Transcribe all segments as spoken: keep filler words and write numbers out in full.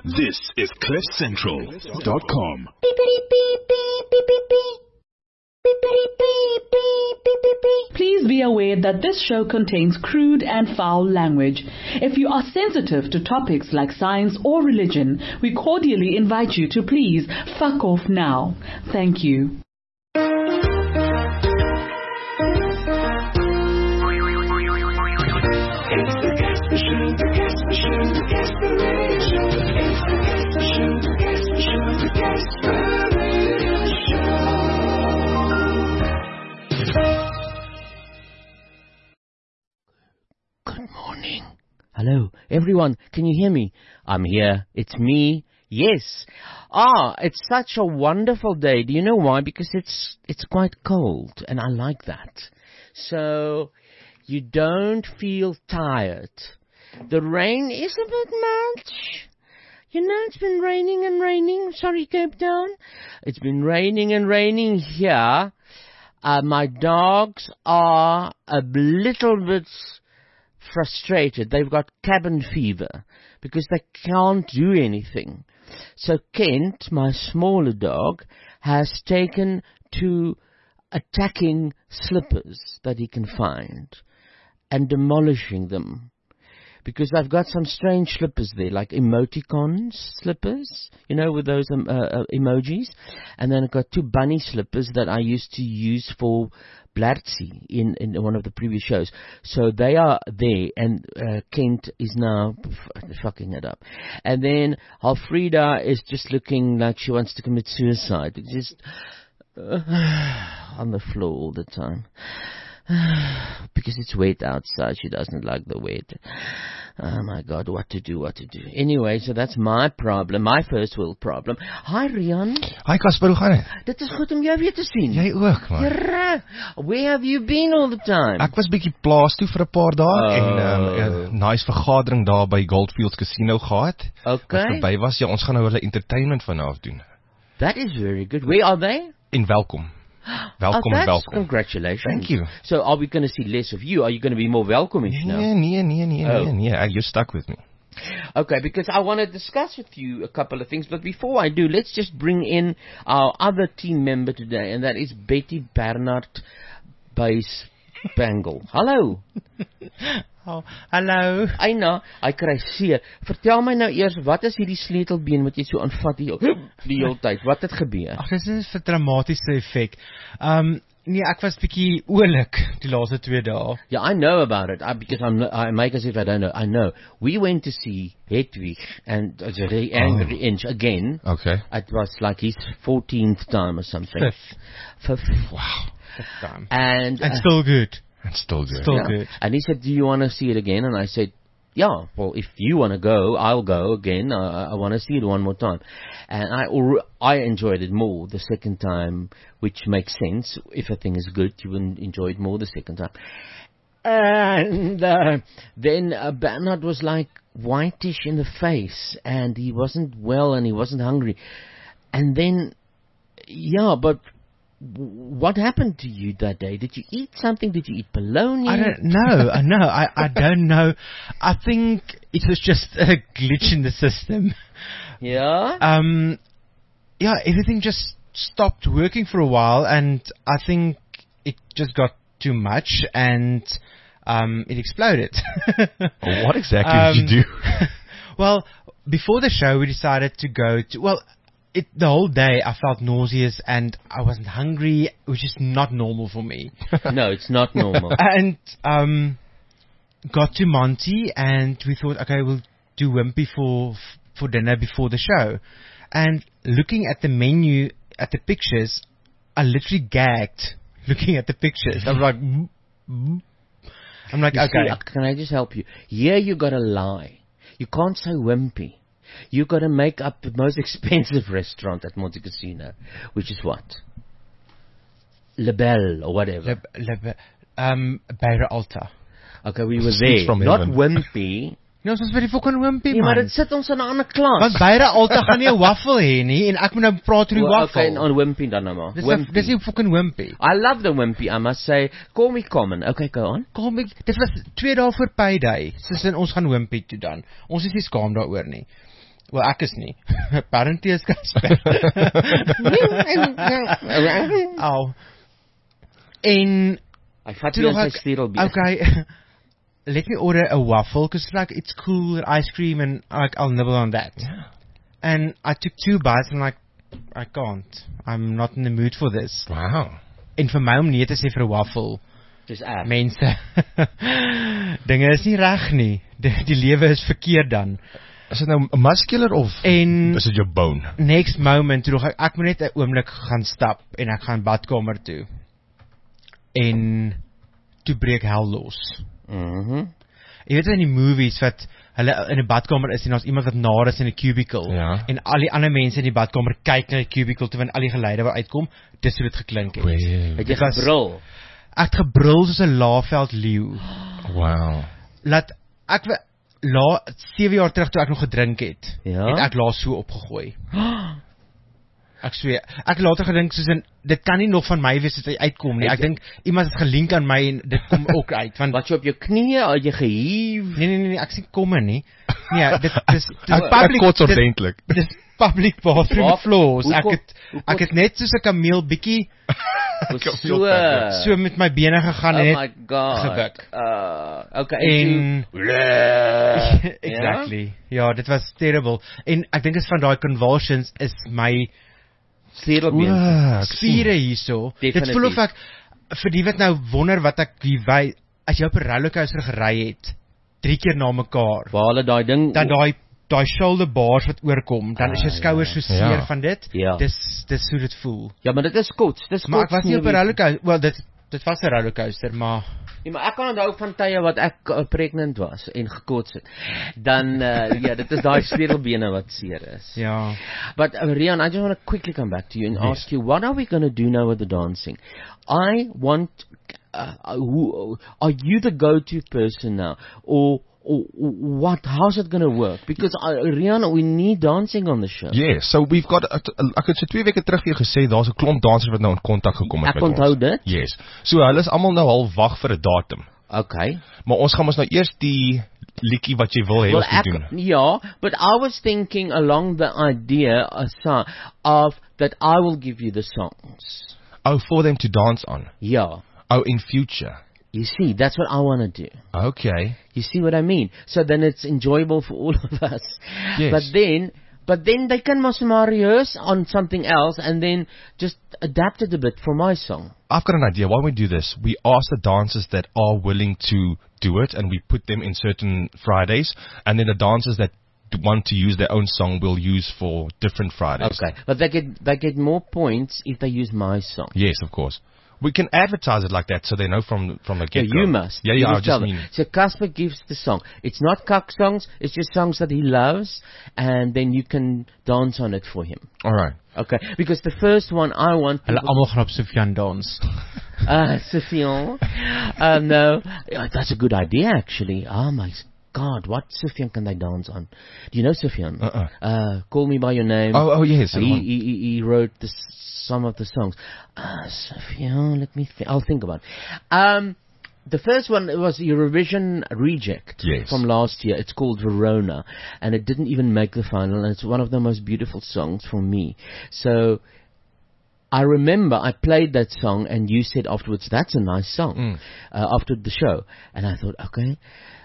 This is cliff central dot com. Please be aware that this show contains crude and foul language. If you are sensitive to topics like science or religion, we cordially invite you to please fuck off now. Thank you. Good morning. Hello, everyone. Can you hear me? I'm here. It's me. Yes. Ah, it's such a wonderful day. Do you know why? Because it's it's quite cold, and I like that. So you don't feel tired. The rain is a bit much. You know, it's been raining and raining. Sorry, Cape Town. It's been raining and raining here. Uh, my dogs are a little bit frustrated. They've got cabin fever because they can't do anything. So Kent, my smaller dog, has taken to attacking slippers that he can find and demolishing them. Because I've got some strange slippers there, like emoticon slippers, you know, with those um, uh, uh, emojis. And then I've got two bunny slippers that I used to use for Blartzi in, in one of the previous shows. So they are there, and uh, Kent is now f- fucking it up. And then Alfreda is just looking like she wants to commit suicide. Just uh, on the floor all the time. Because it's wet outside. She doesn't like the wet. Oh my God, what to do, what to do. Anyway, so that's my problem, my first world problem. Hi Rian. Hi Casper, hoe gaan dit? Dit is goed om jou weer te sien. Jy ook, man. Ja, where have you been all the time? Ek was bietjie plaas toe vir 'n paar dae oh. en 'n um, nice vergadering daar by Goldfields Casino gehad. Okay. Wat verby was, ja, ons gaan nou hulle entertainment vanaf doen. That is very good. Where are they? En welkom. Welkom, oh, welkom. Congratulations. Thank you. So are we going to see less of you? Are you going to be more welcoming now? Nee, nee, nee, nee, oh. nee, nee. You're stuck with me. Okay, because I want to discuss with you a couple of things, but before I do, let's just bring in our other team member today, and that is Betty Bernard Buys Bangle. Hallo. Oh, hallo. Eina, hy kry seer. Vertel my nou eers, wat is hierdie sleutelbeen wat jy so aanvat die, die hele tyd? Wat het gebeur? Ag, dit is 'n dramatiese effek. Um nee, ek was bietjie oulik die laaste twee dae. Yeah, I know about it. I, because I'm, I make as if I don't know. I know. We went to see Hedwig and uh, the Angry oh. Inch again. Okay. It was like his fourteenth time or something. Fifth. Fifth. Wow. Fifth time. And, and uh, still good. It's still good. Still yeah. good. And he said, do you want to see it again? And I said, yeah, well, if you want to go, I'll go again. I, I want to see it one more time. And I I enjoyed it more the second time, which makes sense. If a thing is good, you will enjoy it more the second time. And uh, then uh, Bernard was like whitish in the face, and he wasn't well, and he wasn't hungry. And then, yeah, but what happened to you that day? Did you eat something? Did you eat bologna? I don't know. I know. I, I don't know. I think it was just a glitch in the system. Yeah? Um, yeah, everything just stopped working for a while, and I think it just got too much, and um, it exploded. What exactly um, did you do? Well, before the show, we decided to go to... Well, It, the whole day I felt nauseous and I wasn't hungry, which is not normal for me. No, it's not normal. And um, got to Monty and we thought, okay, we'll do Wimpy for for dinner before the show. And looking at the menu, at the pictures, I literally gagged looking at the pictures. I'm like, mm, mm. I'm like, you okay. See, can I just help you? Here you got to lie. You can't say Wimpy. You got to make up the most expensive restaurant at Monte Casino, which is what? Le Belle or whatever. Le, Le, um, Beira Alta. Okay, we were there. Not Wimpy. Nee, ons was by die fucking Wimpy, man. Nee, maar dit sit ons in 'n ander klas. Want Beira Alta gaan nie 'n waffel hê nie en ek moet nou praat oor die well, waffel. Okay, on Wimpy dan nou maar. Dis a, dis die fucking Wimpy. I love the Wimpy, I must say. Call me common. Okay, go on. Call me. Dit was twee dae voor Payday. Soos in ons gaan Wimpy toe dan. Ons is nie skaam daaroor nie. Wel, ek is nie. Apparently is Casper. Au. En Hy vat toe jou nog in sy ek- sleutelbeen. okay, let me order a waffle, because like, it's cool, ice cream, and like, I'll nibble on that. Yeah. And I took two bites, and I'm like, I can't. I'm not in the mood for this. Wow. En vir my om nee te sê vir 'n waffle, Dis erg. mense, dinge is nie reg nie. Die, die lewe is verkeerd dan. Is dit nou muscular of En is dit jou bone? next moment, toe ek, ek moet net 'n oomblik gaan stap, en ek gaan badkamer toe. En toe breek hel los. Mhm. Jy weet in die movies wat hulle in 'n badkamer is en daar's iemand wat naar is in 'n cubicle Ja. en al die ander mense in die badkamer kyk na die cubicle terwyl al die geluide wat uitkom, dis hoe dit geklink het. Wow. Het jy Dit was- gebrul? Ek het gebrul soos 'n laafveld leeu. Wow. Laat ek we- la sewe jaar terug toe ek nog gedrink het, Ja? het ek laas so opgegooi. Ek sweer, ek het later gedink soos in dit kan nie nog van my wees as dit uitkom nie. Ek dink iemand het gelink aan my en dit kom ook uit want Wat jy op jou knieë, al jy gehief. nee nee nee, nee ek sien komme nie. Nee, dit dis dis Ek, ek kots dit- ordentlik. Dis public bathroom Wat? floors. Ek Hoekom- het hoekom- ek het net soos 'n kameel bietjie So. so met my bene gegaan Oh en my net god. gewik. Uh, okay. en toe- exactly. Ja, dit was terrible. En ek dink is van daai convulsions is my Sleutelbeen. Wow, ek sien. spiere hierso. Dit Definitief. voel of ek vir die wat nou wonder wat ek wie wy as jy op 'n rollercoaster gery het drie keer na mekaar. Waar hulle daai ding Dan daai daai shoulder bars wat oorkom, dan is jou Ah, skouers so seer Ja. van dit. Ja. Dis dis hoe dit voel. Ja, maar dit is kots. Dis Maar ek kots was nie op 'n weet- rollercoaster. Wel, dit dit was 'n rollercoaster, maar Ja, maar ek kan onthou van tye wat ek uh, pregnant was en gekots het. Dan uh, ja, dit is daai sleutelbene wat seer is. ja. But uh, Rian, I just want to quickly come back to you and Yes. ask you, what are we going to do now with the dancing? I want, uh, who, are you the go-to person now, or, or what? How's it going to work? Because uh, Rian, we need dancing on the show. Yeah, so we've got uh, ek het so twee weke terug vir jou gesê daar's 'n klomp dansers wat nou in kontak gekom het Ek met onthou ons. dit. Yes. So hulle is almal nou al wag vir 'n datum. Okay. Maar ons gaan ons nou eers die liedjie wat jy wil hê Well, ons moet ek, doen. yeah, but I was thinking along the idea uh, of that I will give you the songs. Oh, for them to dance on. Yeah. Oh, in future. You see, that's what I want to do. Okay. You see what I mean? So then it's enjoyable for all of us. Yes. But then, but then they can must rehearse on something else and then just adapt it a bit for my song. I've got an idea. Why don't we do this? We ask the dancers that are willing to do it, and we put them in certain Fridays, and then the dancers that want to use their own song will use for different Fridays. Okay. But they get, they get more points if they use my song. Yes, of course. We can advertise it like that so they know from from the Yeah, get-go. you must. Yeah, You yeah, I must tell just them. mean... So Casper gives the song. It's not cuck songs. It's just songs that he loves, and then you can dance on it for him. All right. Okay, because the first one I want Hulle people- almal gaan op Sufjan dans. Ah, Sufjan. Um, no, yeah, that's a good idea actually. Oh my God, what Sufjan can they dance on? Do you know Sufjan? Uh-uh. Uh, Call Me by Your Name. Oh, oh yes. He, he, he he wrote the, some of the songs. Ah, Sufjan, let me think. I'll think about it. Um, the first one was Eurovision Reject Yes. from last year. It's called Verona, and it didn't even make the final. And it's one of the most beautiful songs for me. So I remember I played that song, and you said afterwards, "That's a nice song." Mm. Uh, after the show, and I thought, okay.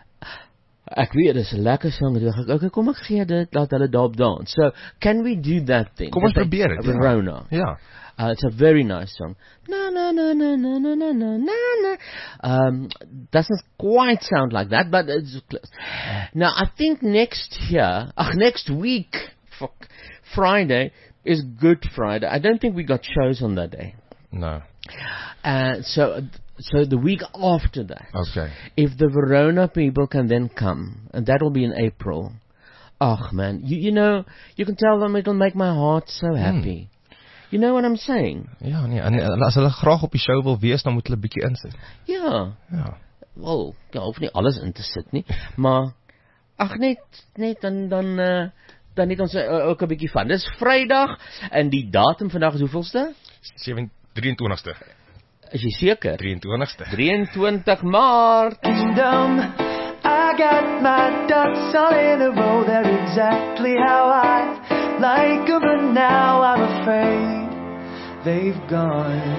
Ek weet dis 'n lekker sang. Ek dink okay, kom ek gee dit, laat hulle daarop dans. So, can we do that thing? Kom ons That they- probeer dit, ja. Verona. Yeah. Uh, it's a very nice song. Na na na na na na na na na na. Um, doesn't quite sound like that, but it's close. Now I think next year, ach, next week, fuck, Friday is Good Friday. I don't think we got shows on that day. No. Uh, so so the week after that, Okay. if the Verona people can then come, and that will be in April. Oh man, you you know you can tell them it'll make my heart so happy. You know what I'm saying? Ja, nee, en en as hulle graag op die show wil wees, dan moet hulle bietjie insit. Ja. Ja. Wel, ja, hoef nie alles in te sit nie, maar ag net net dan dan uh, dan net ons uh, ook 'n bietjie van. Dis Vrydag en die datum vandag is hoeveelste? seven drieëntwintigste. Is jy seker? drieëntwintigste. drieëntwintig Maart. Dumb I got my ducks all in a row. They're exactly how I like 'em, but now I'm afraid they've gone.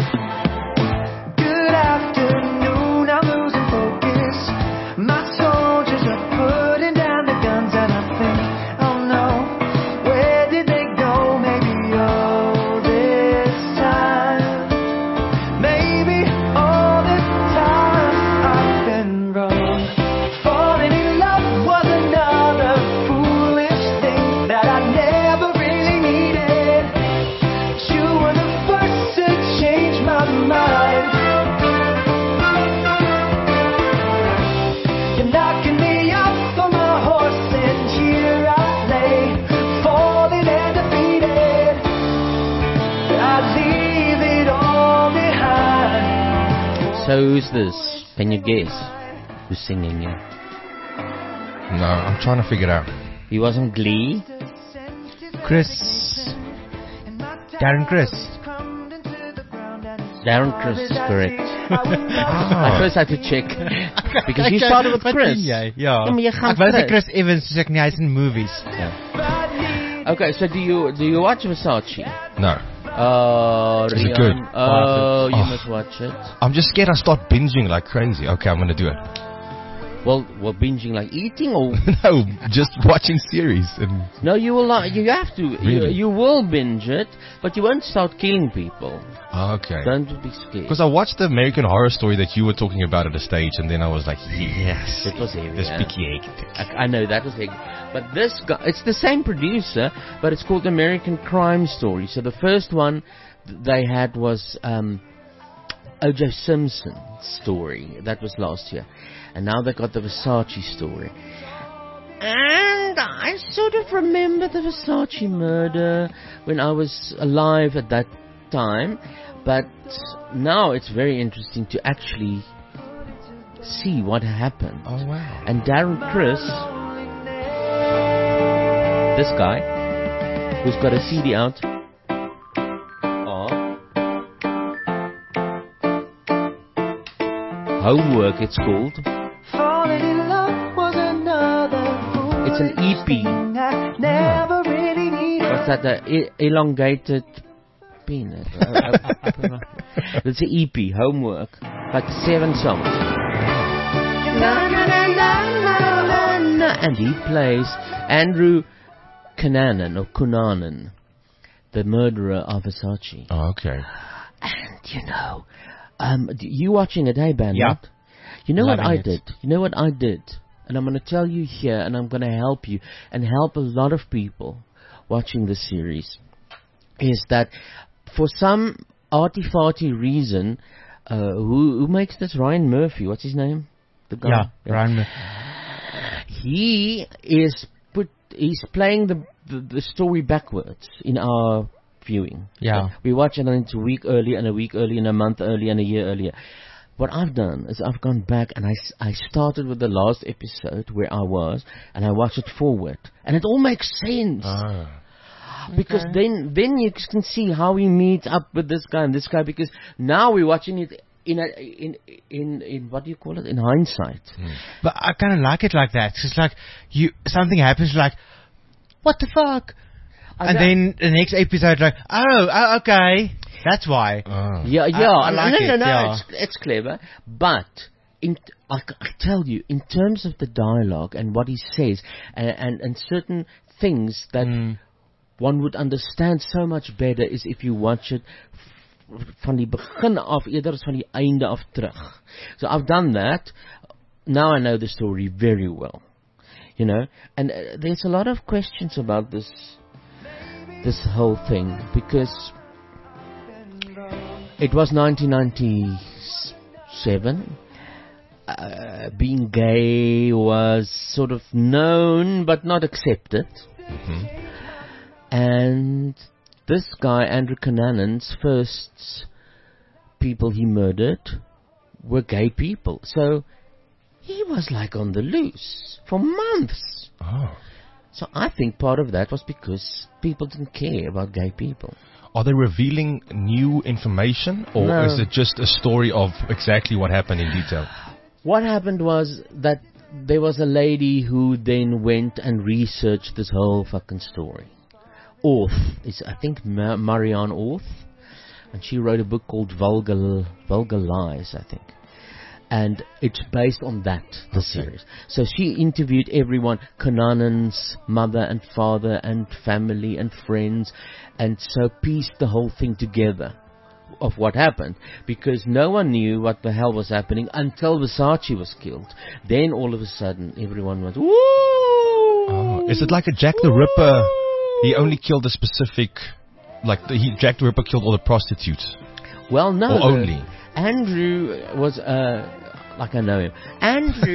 Good afternoon, I'm losing focus. My soldiers are putting down the guns, and I think, oh no, where did they go? Maybe all this time, maybe all this time I've been wrong. Falling in love was another foolish thing that I never really needed. You were the first to change my mind. You're knocking me off of my horse, and here I lay, falling and defeated. I leave it all behind. So who's this? Can you guess who's singing here? No, I'm trying to figure it out. He was on Glee. Chris. Darren Chris. Darren Chris is correct. Ah. At first I had to check. Because you started with Wat Chris. doen jy? Ja. Ja, maar jy gaan Ek wou sê Chris. Chris Evans, soos ek nie, hy's in movies. Okay, so do you do you watch Versace? No. Oh, Is it Rian. good? Oh, you Oh. must watch it. I'm just scared I start binging like crazy. Okay, I'm going to do it. Well, well, binging like eating, or No, just watching series. And no? You will not. You have to. You, Really? you will binge it, but you won't start killing people. Okay. Don't be scared. Because I watched the American Horror Story that you were talking about at the stage, and then I was like, yes. It was heavy. This yeah. picky egg. I, I know that was big, but this guy, it's the same producer, but it's called American Crime Story. So the first one th- they had was um, O J Simpson's story. That was last year, and now they got the Versace story. And I sort of remember the Versace murder when I was alive at that time, but now it's very interesting to actually see what happened. Oh, wow. And Darren Chris, this guy, who's got a C D out. Oh. Homework, it's called. Falling in love was another It's an E P. thing I never really needed. What's that? The e- elongated peanut. Uh, uh, It's an E P, Homework. Like seven songs. Na, na, na, na, na, na, na. And he plays Andrew Cunanan, or Cunanan, the murderer of Versace. Oh, okay. And you know, um, d- you watching it, hey, Bernard? Yeah. You know what Loving I it. did? You know what I did? And I'm going to tell you here, and I'm going to help you, and help a lot of people watching the series, is that for some arty-farty reason, uh, who, who makes this? Ryan Murphy, what's his name? The guy. Yeah, Ryan Murphy. He is put. He's playing the, the the story backwards in our viewing. Yeah. We watch it and it's a week early and a week early and a month early and a year earlier. What I've done is I've gone back and I, s- I started with the last episode where I was, and I watched it forward, and it all makes sense. Ah. Because then, then you can see how he meets up with this guy and this guy. Because now we're watching it in a, in in in what do you call it? In hindsight. But I kind of like it like that. It's like you something happens, like what the fuck, I and know. then the next episode, like oh, oh okay, that's why. Ah. Yeah, yeah. I like no, no, it, no. yeah. It's it's clever, but in I, c- I tell you, in terms of the dialogue and what he says, and and, and certain things that Mm. one would understand so much better is if you watch it f- van die begin af eerder as van die einde af terug. So I've done that. Now I know the story very well, you know. And uh, there's a lot of questions about this this whole thing, because it was nineteen ninety-seven. Uh, being gay was sort of known but not accepted. And this guy, Andrew Cunanan's first people he murdered were gay people. So he was like on the loose for months. Oh. So I think part of that was because people didn't care about gay people. Are they revealing new information, or No. is it just a story of exactly what happened in detail? What happened was that there was a lady who then went and researched this whole fucking story. Orth is, I think, Ma- Marianne Orth, and she wrote a book called Vulgar Vulgar Lies, I think. And it's based on that, the series. So she interviewed everyone, Kananan's mother and father and family and friends, and so pieced the whole thing together of what happened, because no one knew what the hell was happening until Versace was killed. Then all of a sudden, everyone went, woo! Oh, is it like a Jack the Ripper? He only killed a specific, like the, he, Jack the Ripper killed all the prostitutes. Well, no. Or the- only. Andrew was, uh, like I know him. Andrew,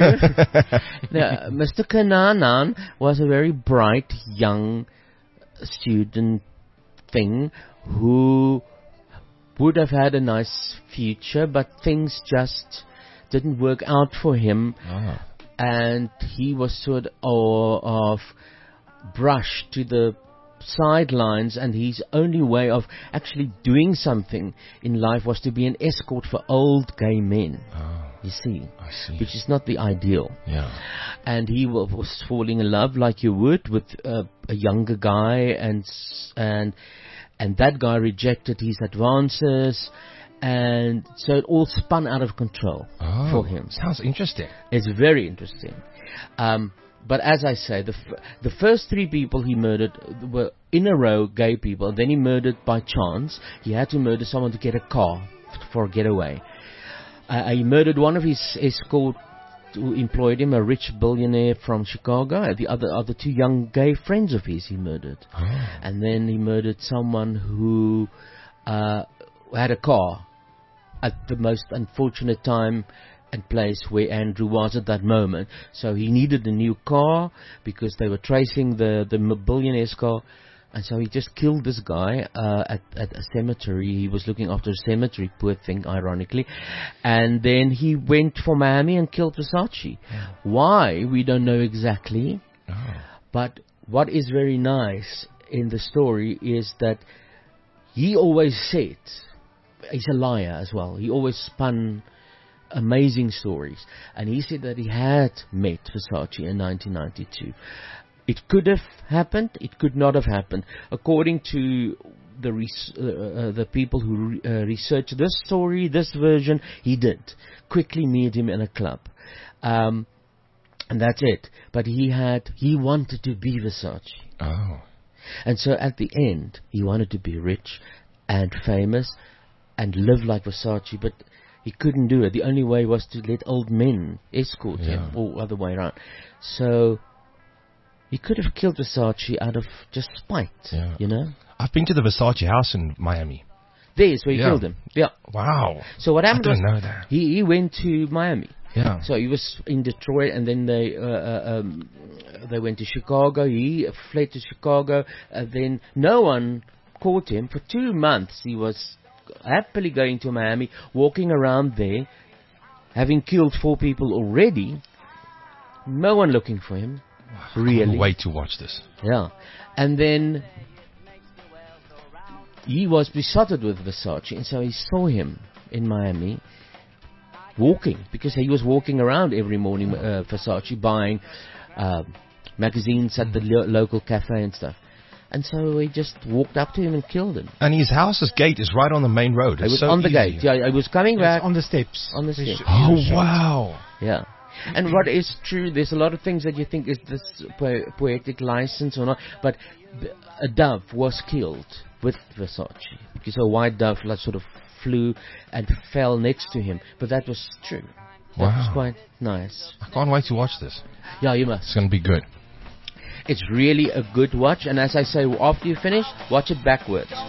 no, Mister Kananan was a very bright young student thing who would have had a nice future, but things just didn't work out for him. Oh. And he was sort of brushed to the sidelines, and his only way of actually doing something in life was to be an escort for old gay men. Oh, You see, I see. which is not the ideal. Yeah. And he wa- was falling in love like you would with uh, a younger guy, and s- and and that guy rejected his advances, and so it all spun out of control Oh, for him. sounds interesting. It's very interesting. Um, but as I say, the f- the first three people he murdered were in a row gay people. Then he murdered by chance. He had to murder someone to get a car f- for a getaway. Uh, he murdered one of his escort who employed him, a rich billionaire from Chicago. Uh, The other other two young gay friends of his he murdered. Oh. And then he murdered someone who uh, had a car at the most unfortunate time and place where Andrew was at that moment. So he needed a new car because they were tracing the, the billionaire's car. And so he just killed this guy uh, at, at a cemetery. He was looking after a cemetery, poor thing, ironically. And then he went for Miami and killed Versace. Why? We don't know exactly. Oh. But what is very nice in the story is that he always said, he's a liar as well. He always spun amazing stories. And he said that he had met Versace in nineteen ninety-two. It could have happened. It could not have happened. According to the res- uh, uh, the people who re- uh, researched this story, this version, he did quickly meet him in a club. Um, and that's it. But he had, he wanted to be Versace. Oh. And so at the end, he wanted to be rich and famous and live like Versace, but he couldn't do it. The only way was to let old men escort Yeah. him, or other way around. So he could have killed Versace out of just spite, Yeah. you know? I've been to the Versace house in Miami. There's where he Yeah. killed him. Yeah. Wow. So what I happened was didn't know that. he, he went to Miami. Yeah. So he was in Detroit, and then they uh, uh, um, they went to Chicago. He fled to Chicago, and then no one caught him. For two months, he was happily going to Miami, walking around there, having killed four people already. No one looking for him, I really. can't wait to watch this. Yeah, and then he was besotted with Versace, and so he saw him in Miami walking, because he was walking around every morning, uh, Versace, buying uh, magazines at the lo- local cafe and stuff. And so he just walked up to him and killed him. And his house's gate is right on the main road. He It's was so on the easy. gate. Yeah, I was coming back. on the steps. On the They steps. sh- Oh, they shot. wow. Yeah. And what is true, there's a lot of things that you think is this po- poetic license or not, but th- a dove was killed with Versace, because a white dove like, sort of flew and fell next to him, but that was true. That was Wow. quite nice. I can't wait to watch this. Yeah, you It's must. going to be good. It's really a good watch, and as I say, after you finish, watch it backwards. Please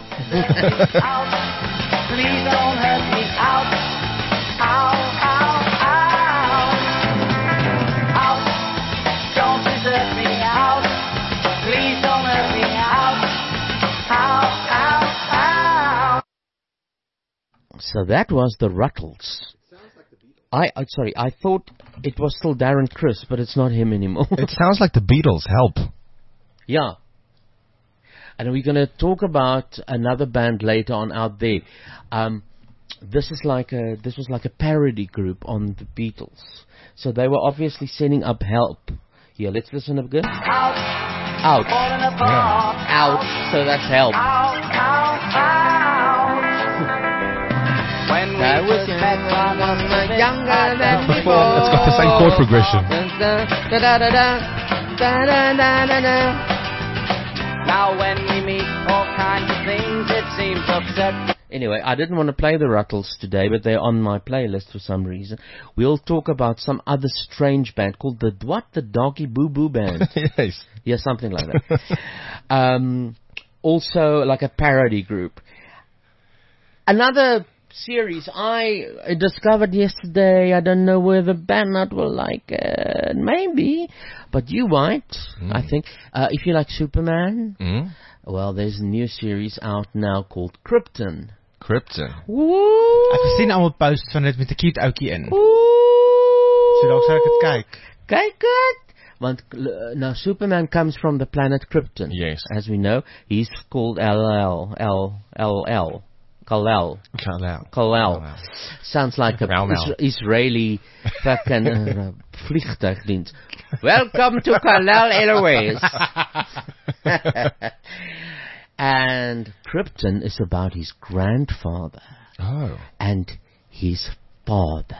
don't hurt me out. Ow, ow, ow. Out. Don't desert me out. Please don't hurt me out. Ow, ow, ow. So that was the Ruttles. I, I sorry, I thought it was still Darren Criss, but it's not him anymore. It sounds like the Beatles. Help. Yeah. And we're going to talk about another band later on out there. Um, this is like a this was like a parody group on the Beatles. So they were obviously setting up help. Here, let's listen again. Out, Out. falling apart. Out. So that's help. Out, out, out. When we That was first met, I was living younger at than the before. It's got the same chord progression. Now when we meet, all kinds of things it seems upset. Anyway, I didn't want to play the Ruttles today, but they're on my playlist for some reason. We'll talk about some other strange band called the what? The Doggy Boo Boo Band. Yes. Yeah, something like that. um, also, like a parody group. Another series I discovered yesterday. I don't know whether Bernard will like it. Maybe. But you might, Mm. I think. Uh, if you like Superman, Mm? well, there's a new series out now called Krypton. Krypton. Ooh. Ek het gesien almal post van dit met 'n cute ouetjie in. Ooh. So dalk sal ek dit kyk. Kyk dit. Want uh, now Superman comes from the planet Krypton. Yes. As we know, he's called L L L L L Kal-El. Kal-El. Kal-El. Sounds like a Wel, wel. Is- Israeli fucking uh, vliegtuigdienst. Welcome to Kal-El Airways. And Krypton is about his grandfather Oh. and his father.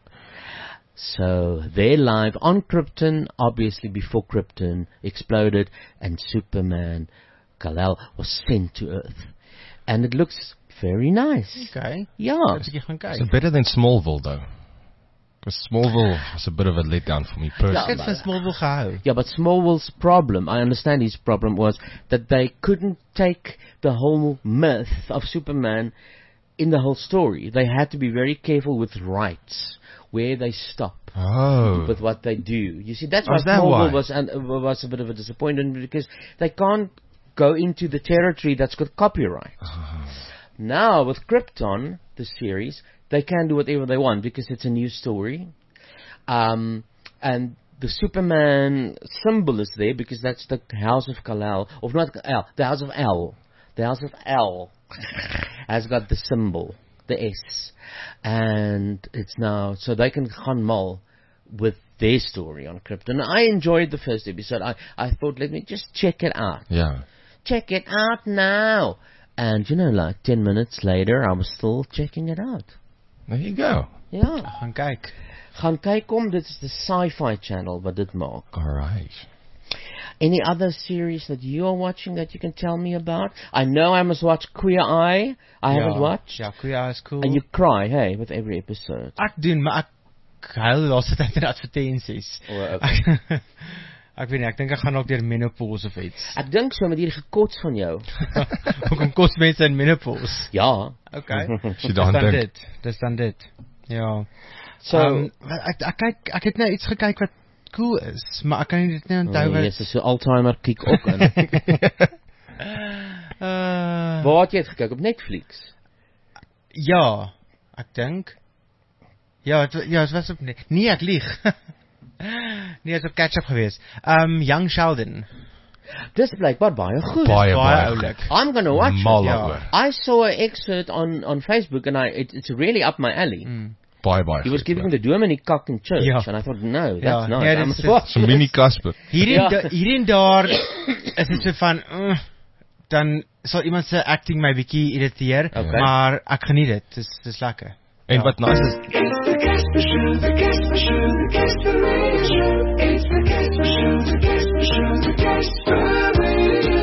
So they're live on Krypton, obviously before Krypton exploded and Superman, Kal-El, was sent to Earth. And it looks very nice. Okay. Yeah. Ek sê gaan kyk. So better than Smallville, though. Because Smallville was a bit of a letdown for me personally. Ek het van Smallville gehou. Yeah, but Smallville's problem, I understand his problem, was that they couldn't take the whole myth of Superman in the whole story. They had to be very careful with rights, where they stop Oh. with what they do. You see, that's Oh, why is that Smallville why? was, and, uh, was a bit of a disappointment, because they can't go into the territory that's got copyright. Now, with Krypton, the series, they can do whatever they want because it's a new story. Um, and the Superman symbol is there because that's the House of Kal-El, or not L, the House of L. The House of L has got the symbol, the S. And it's now, so they can gaan mal with their story on Krypton. I enjoyed the first episode. I, I thought, let me just check it out. Yeah. Check it out now. And, you know, like ten minutes later, I was still checking it out. There you go. Ja. Gaan kyk. Gaan kyk om, dit is the Sci-Fi Channel wat dit maak. All right. Any other series that you are watching that you can tell me about? I know I must watch Queer Eye. I Ja, haven't watched. Ja, Queer is cool. And you cry, hey, with every episode. Ek doen, maar ek huil die laaste tyd in advertensies. Oh, okay. Ek, ek weet nie, ek dink ek gaan ook deur menopause of iets. Ek dink so met hierdie gekots van jou. Hoekom kos mense in menopause? Ja. Okay. She Dis don't dan think. dit. Dis dan dit. Ja. So, um, ek ek kyk ek het nou iets gekyk wat cool is, maar ek kan nie dit nie onthou oh, wat. yes, is so Alzheimer kick ook in. Uh, Waar het jy het gekyk? Op Netflix? ja, ek dink. Ja, het, ja, dit was op net. Nee, ek lieg. Nee, dit was op catch-up geweest. Um Young Sheldon. Dis blykbaar baie goed. Baie, Baie baie oulik. I'm gonna watch Mal it. Ja. oor. I saw an excerpt on, on Facebook and I it, it's really up my alley. Mm. Baie, baie He was goed, giving hoor. the Dominee cock in church Ja. and I thought, no, that's Ja, nice. nee, I dit must is- watch So mini Casper. Hier en Ja. da, hier en daar is dit so van uh, dan sal iemand se acting my bietjie irriteer, Okay. maar ek geniet dit. Dis dis lekker. En Ja. wat nice is, It's the Casper Show, the Casper Show, the Casper Radio Show. It's the Casper Show, the Casper Show, the Casper Radio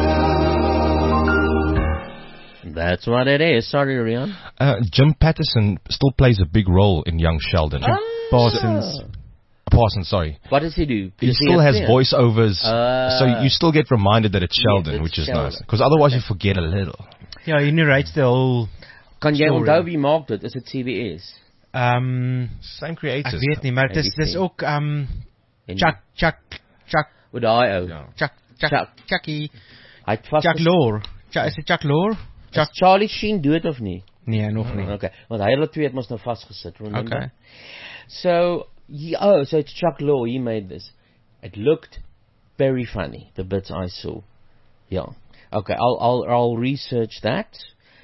Show. That's what it is. Sorry, Rian. uh, Jim Patterson still plays a big role in Young Sheldon. Parsons. Parsons, sorry. What does he do? He Does still have has clear? voiceovers, Ah. so you still get reminded that it's Yes, Sheldon, it's which is Sheldon. nice. Because otherwise you forget a little. Ja, he narrates the whole Kan jy story. onthou wie maak dit? Is dit C B S? um Same ek creators. weet nie, maar dit is Everything. dis ook um En- Chuck Chuck Chuck O, daai ou. Ja. Chuck Chuck Chuck. Chucky Hy het vas Chuck Lorre. Chuck is dit Chuck Lorre? Is Charlie Sheen dood of nie? Nee, nog nie. Okay, want hy hulle twee het mos nou vasgesit, remember? Okay. So, he, oh, so it's Chuck Lorre, he made this. It looked very funny, the bits I saw. Yeah. Okay, I'll I'll I'll research that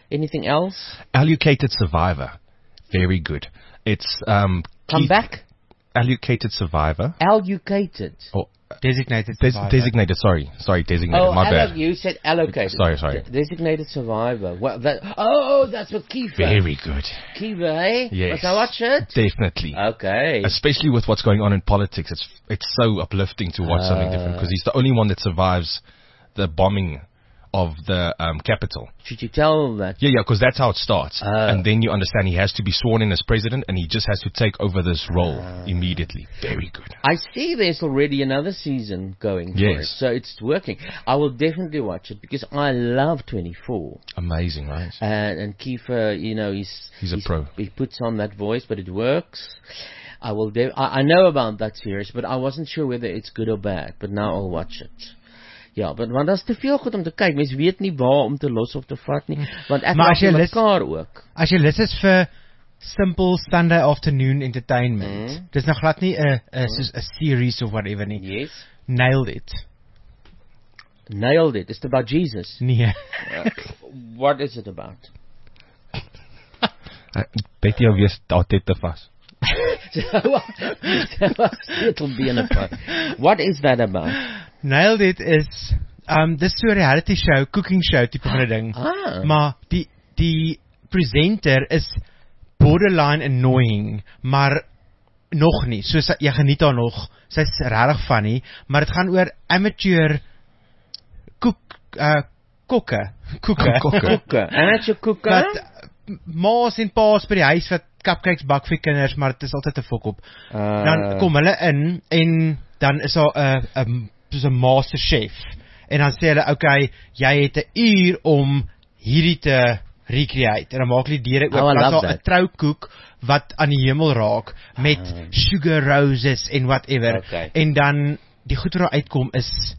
Anything else? Allocated Survivor. Very good. It's um Come Keith- back. Allocated Survivor. Allocated. Or Designated des- survivor. designated, sorry. Sorry, designated. Oh, my allo- bad. you said allocated. Sorry, sorry. De- designated survivor. Well, that, oh, that's what Kiefer. Very good. Kiefer, eh? Yes. Must I watch it? Definitely. Okay. Especially with what's going on in politics, it's it's so uplifting to watch something different because he's the only one that survives the bombing of the um, capital. Should you tell that? Yeah, yeah, because that's how it starts. Ah. And then you understand he has to be sworn in as president and he just has to take over this role immediately. Very good. I see there's already another season going for Yes. it, so it's working. I will definitely watch it because I love twenty-four. Amazing, right? And, and Kiefer, you know, he's He's a pro. He puts on that voice, but it works. I will. De- I, I know about that series, but I wasn't sure whether it's good or bad. But now I'll watch it. Ja, want want daar's te veel goed om te kyk. Mens weet nie waar om te los of te vat nie, want ek Maar maak as jy lus- mekaar ook. As jy lus is vir simple Sunday afternoon entertainment, Mm. dis nou glad nie 'n 'n soos 'n series of whatever nie. Yes. Nailed it. Nailed it. It's about Jesus. Nee. What is it about? Betty alweer altyd te vas. It'll be in a pot. What is that about? Nailed it is um dis so 'n reality show, cooking show tipe van 'n ding. Ah. Maar die die presenter is borderline annoying, maar nog nie. So sy, jy geniet haar nog. Sy's regtig funny, maar dit gaan oor amateur koek uh kokke, koeke. Koeke. En het jy koeke? Wat uh, ma's en pa's by die huis wat cupcakes bak vir kinders, maar dit is altyd 'n fok op. Uh, Dan kom hulle in en dan is daar 'n 'n soos 'n master chef. En dan sê hulle, "Oké, jy het 'n uur om hierdie te recreate." En dan maak hulle die deure Oh, I oop. Dan is love daar 'n that. troukoek wat aan die hemel raak met Ah. sugar roses en whatever. Okay. En dan die goed wat daar uitkom is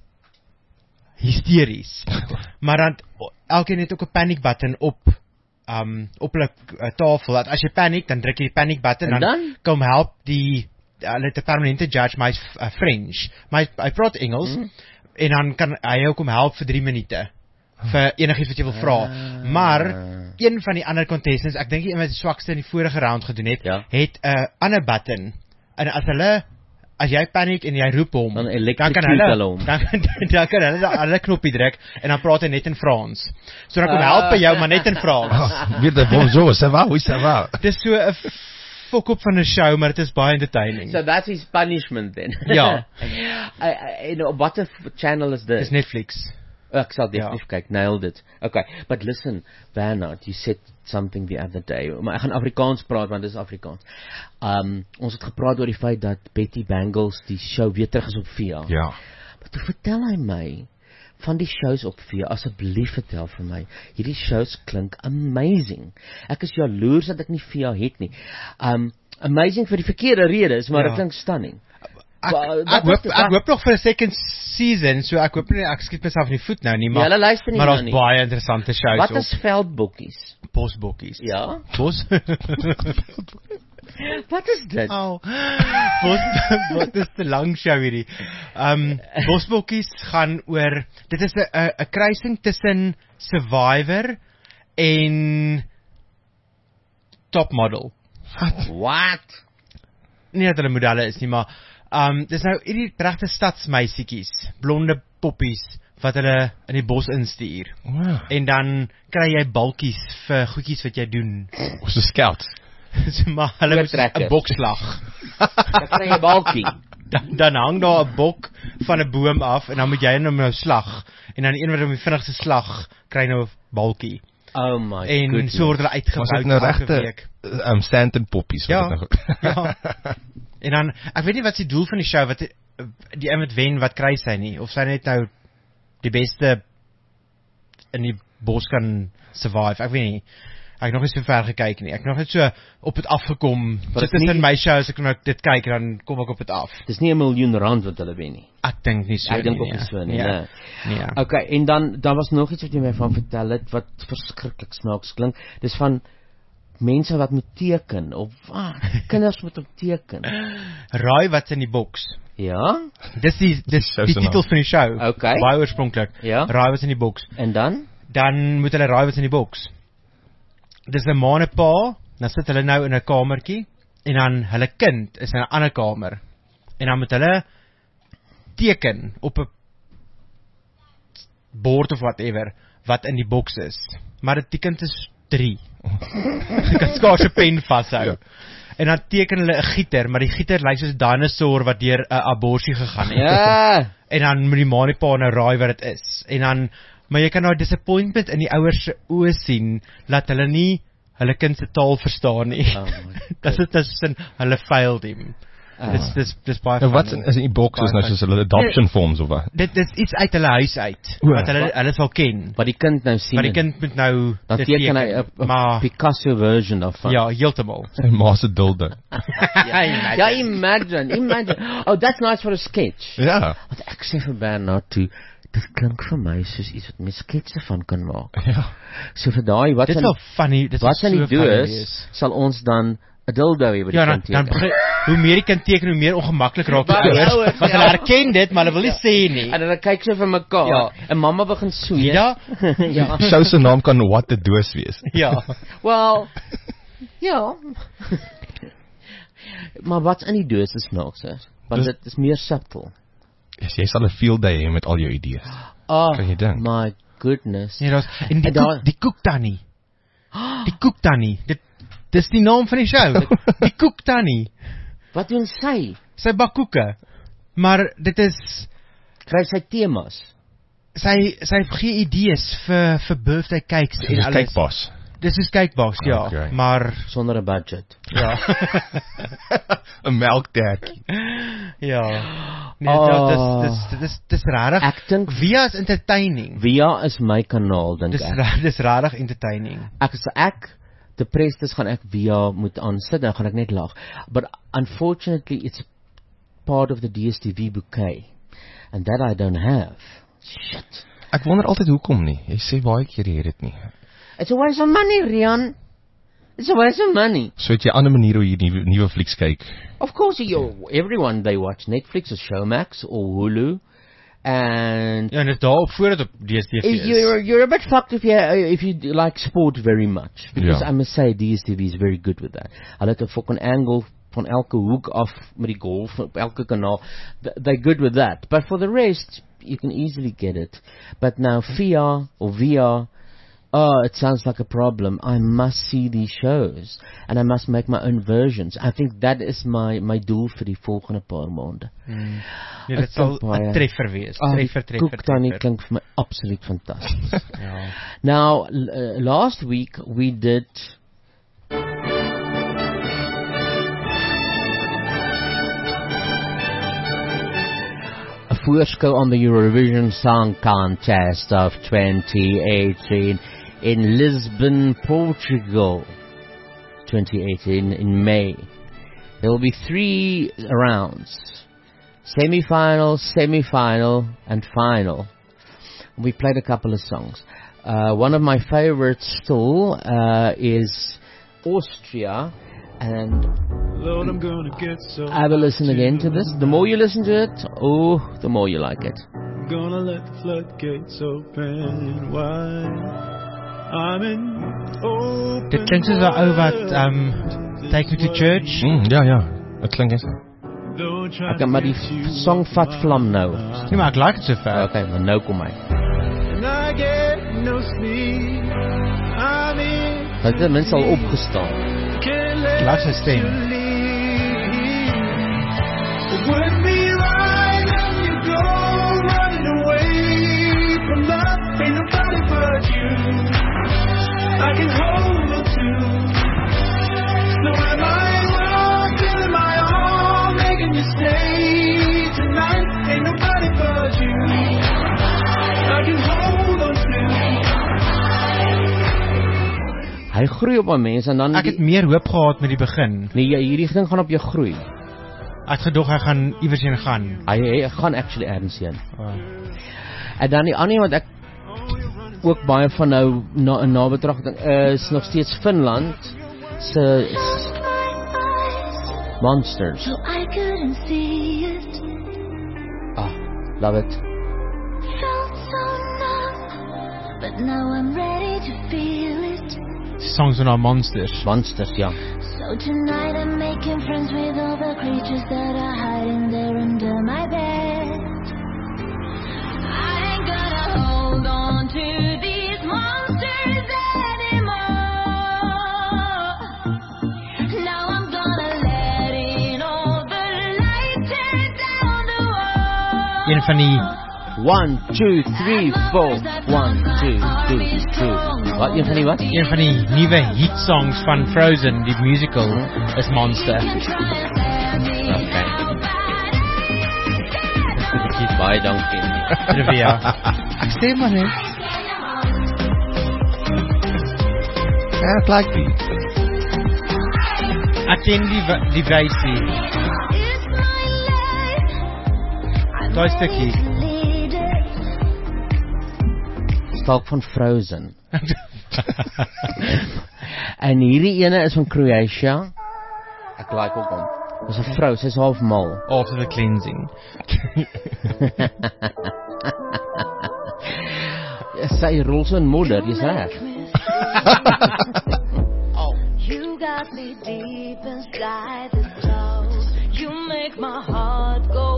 hysteries. Maar dan elkeen het ook 'n panic button op um op hulle uh, tafel. Dat as jy paniek, dan druk jy die panic button En dan, dan? kom help die hulle het 'n permanente judge, maar hy's uh, French. Maar hy, hy praat Engels Mm. en dan kan hy jou kom help vir drie minute vir enigiets wat jy wil vra. Ah. Maar een van die ander contestants, ek dink die een wat die swakste in die vorige round gedoen het, Ja. het 'n uh, ander button. En as hulle as jy paniek en jy roep hom, Dan dan electrocute kan hulle hulle hom. dan, dan kan hulle daai hulle knoppie druk en dan praat hy net in Frans. So dan kom Ah. help by jou maar net in Frans. Weer de bonjour, ça va? Oui, ça va. Dis so 'n fok op van 'n show, maar dit is baie entertaining. So that's his punishment then. Ja. I, I, you know, what a f- channel is this? Dis Netflix. Oh, ek sal definitief Ja. kyk. Nailed it. Okay, but listen, Bernard, you said something the other day. Maar ek gaan Afrikaans praat want dit is Afrikaans. Um, ons het gepraat oor die feit dat Betty Bangles die show weer terug is op V A. Ja. Maar toe vertel hy my van die shows op V A. Asseblief vertel vir my. Hierdie shows klink amazing. Ek is jaloers dat ek nie V A het nie. Um, amazing vir die verkeerde redes, maar Ja. dit klink stunning. Ek, Wel, ek, wat hoop is- ek hoop nog vir 'n second season, so ek hoop nie ek skiet myself in die voet nou nie, Ja, maar hulle luister nie maar na daar's nie. baie interessante shows Wat op is veldbokkies? Bosbokkies. Ja? Bos. Wat is dit? Au. Bos wat is 'n lang show hierdie. Um Bosbokkies gaan oor dit is 'n 'n 'n kruising tussen Survivor en Top Model. Wat? Nie dat hulle modelle is nie, maar um dis nou hierdie regte stadsmeisietjies, blonde poppies wat hulle in die bos instuur. Wow. En dan kry jy balkies vir goedjies wat jy doen. Ons is scout. So, maar hulle moet 'n Oortrekkers. bokslag. Dan kry jy balkie. Dan, dan hang daar 'n bok van 'n boom af en dan moet jy hom nou slag. En dan die een wat hom die vinnigste slag kry nou 'n balkie. Oh my En goodness. so word hulle Was uitgebou dit nou elke regte week. um, Stanton poppies? wat Ja. dit nou- Ja. En dan ek weet nie wat se doel van die show wat die, die een wat wen wat kry sy nie of sy net nou die beste in die bos kan survive. Ek weet nie. Ek het nog nie so ver gekyk nie. Ek het nog net so op dit afgekom. Wat Dit is is nie- in my show as ek nou dit kyk dan kom ek op dit af. Dis nie 'n miljoen rand wat hulle wen nie. Ek dink nie so Ek dink nie, ook nie so nie. nee. Nee. Nee. Okay, en dan dan was nog iets wat jy my van vertel het wat verskriklik snaaks klink. Dis van mense wat moet teken of wat? Kinders moet op teken. Raai wat's in die boks. Ja? Dis die dis show die se titel naam. van die show. Okay. Baie oorspronklik. Ja. Raai wat's in die boks. En dan? Dan moet hulle raai wat's in die boks. dis 'n ma en 'n pa, dan sit hulle nou in 'n kamertjie en dan hulle kind is in 'n ander kamer. En dan moet hulle teken op 'n bord of whatever wat in die boks is. Maar die kind is drie. Jy kan skaars 'n pen vashou. Ja. En dan teken hulle 'n gieter, maar die gieter lyk soos 'n dinosaur wat deur 'n aborsie gegaan het. Ja. En dan moet die ma en die pa nou raai wat dit is. En dan, maar jy kan nou disappointment in die ouers se oë sien dat hulle nie hulle kind se taal verstaan nie. Oh Dis dit is in hulle failed him. Ah. Dis dis dis baie. Nou wat is in die box is nou soos hulle adoption forms of wat? Dit dis iets uit hulle huis uit O, wat hulle hulle sal ken. Wat die kind nou sien. Maar die kind moet nou dan dit teken hy 'n 'n maar Picasso version daarvan. ja, heeltemal. Sy ma se dildo. ja, ja, imagine, imagine. Oh, that's nice for a sketch. Ja. Want ek sê vir Bernard toe, dit klink vir my soos iets wat mens sketse van kan maak. Ja. So vir daai wat Dit in- sal funny, dit wat sal aan so die funny doos wees. sal ons dan 'n dildo hê by die Ja, dan, kind dan teken. begin, hoe meer die kind teken, hoe meer ongemaklik raak die Baie ouers, ouers, want ja. hulle herken dit, maar hulle wil nie sê nie. En dan kyk sy vir mekaar. Ja. En mamma begin sweet. Ja, ja. Show se naam kan What the Doos wees. ja. Well, ja. maar wat in die doos is snaaks, hè? Want Dus- dit is meer subtle. Yes, jy sal 'n field day hê met al jou idees. Oh, Kan jy dink? my goodness. Nee, daar's en die En daar- koek, die koek tannie. Die koek tannie. Dit dis die naam van die show. Die koek tannie. Wat doen sy? Sy bak koeke. Maar dit is Kry sy temas? sy sy gee idees vir vir birthday cakes en Dis alles. kykbas. Dis is cakebox, ja, Okay. maar Sonder 'n budget. ja. 'n melkdek. ja. Nee, Oh. dit is dis dis dis regtig. Ek dink Via is entertaining. Via is my kanaal dink Dis ek. ra- dis regtig entertaining. Ek as ek depressed is gaan ek Via moet aansit, dan gaan ek net lag. But unfortunately it's part of the D S T V bouquet and that I don't have. Shit. Ek wonder altyd hoekom nie. Jy sê baie keer jy het dit nie. It's a waste of money, Rian. It's a waste of money. So het jy ander maniere hoe jy nuwe nuwe flieks kyk. Of course, you, everyone they watch Netflix or Showmax or Hulu, and Ja, en dit daarop voordat op D S T V is. you're you're a bit fucked if you if you like sport very much, because Ja. I must say D S T V is very good with that. Hulle het 'n fucking angle van elke hoek af met die golf op elke kanaal. Th- They're good with that, but for the rest you can easily get it. But now Via or Via. Oh, it sounds like a problem. I must see these shows and I must make my own versions. I think that is my my doel vir die volgende paar maande. Nee, Ek dit sal dink baie. 'n treffer wees. Ah, die Treffer, treffer, Koek tannie treffer. klink vir my absoluut fantasties. Ja. Now, l- uh, last week we did a voorskou on the Eurovision Song Contest of twenty eighteen in Lisbon, Portugal. twenty eighteen in May. There will be three rounds. Semi-final, semi-final, and final. We played a couple of songs. Uh, one of my favorites still uh, is Austria, and Lord, I'm gonna get so have a listen again to this. The more you listen to it, oh, the more you like it. gonna let the floodgates open wide. I'm in open Dit klink soos 'n ou wat um Take Me to Church. Mm, ja, ja. Dit klink eens. Okay, maar die song vat vlam nou. Nee, maar ek like dit so ver. Okay, maar nou kom hy. And I get no sleep. I'm in Hy het ten minste al opgestaan. can't let Laat sy stem. you leave. It would be right when you go running away from love. Ain't nobody but you I can hold on to. So am I wrong? Feeling my arm, making you stay tonight. Ain't nobody but you I can hold on to. Hy groei op 'n mens en dan Ek het meer hoop gehad met die begin. nee, jy- hierdie ding gaan op jou groei. Ek het gedog hy gaan iewers heen gaan. Hy, hy gaan actually ergens heen. Oh. En dan die ander wat ek ook baie van nou na in nabetragting is nog steeds Finland se s- Monsters. So I couldn't see it. Ah, love it. Felt so numb. but now I'm ready to feel it. Songs on our monsters. Monsters, yeah. So tonight I'm making friends with all the creatures that are hiding there under my bed. I ain't gonna hold on to these monsters anymore. Now I'm gonna let in all the light, tear down the wall. Een van die One, two, three, four. One, two, three, two. Wat? Een van die wat? een van die nuwe hit songs van Frozen, die musical, is Monster. Okay. Baie dankie. Trivia. Ek stem maar net. Ja, ek like die. Ek ken die wa- die wysie. Daai stukkie. Stalk van Frozen. En hierdie ene is van Croatia. Ek like ook hom. Dis 'n vrou, sy's half mal. After the cleansing. Sy rol so in modder, jy's reg. You got me deep inside the clouds. You make my heart go.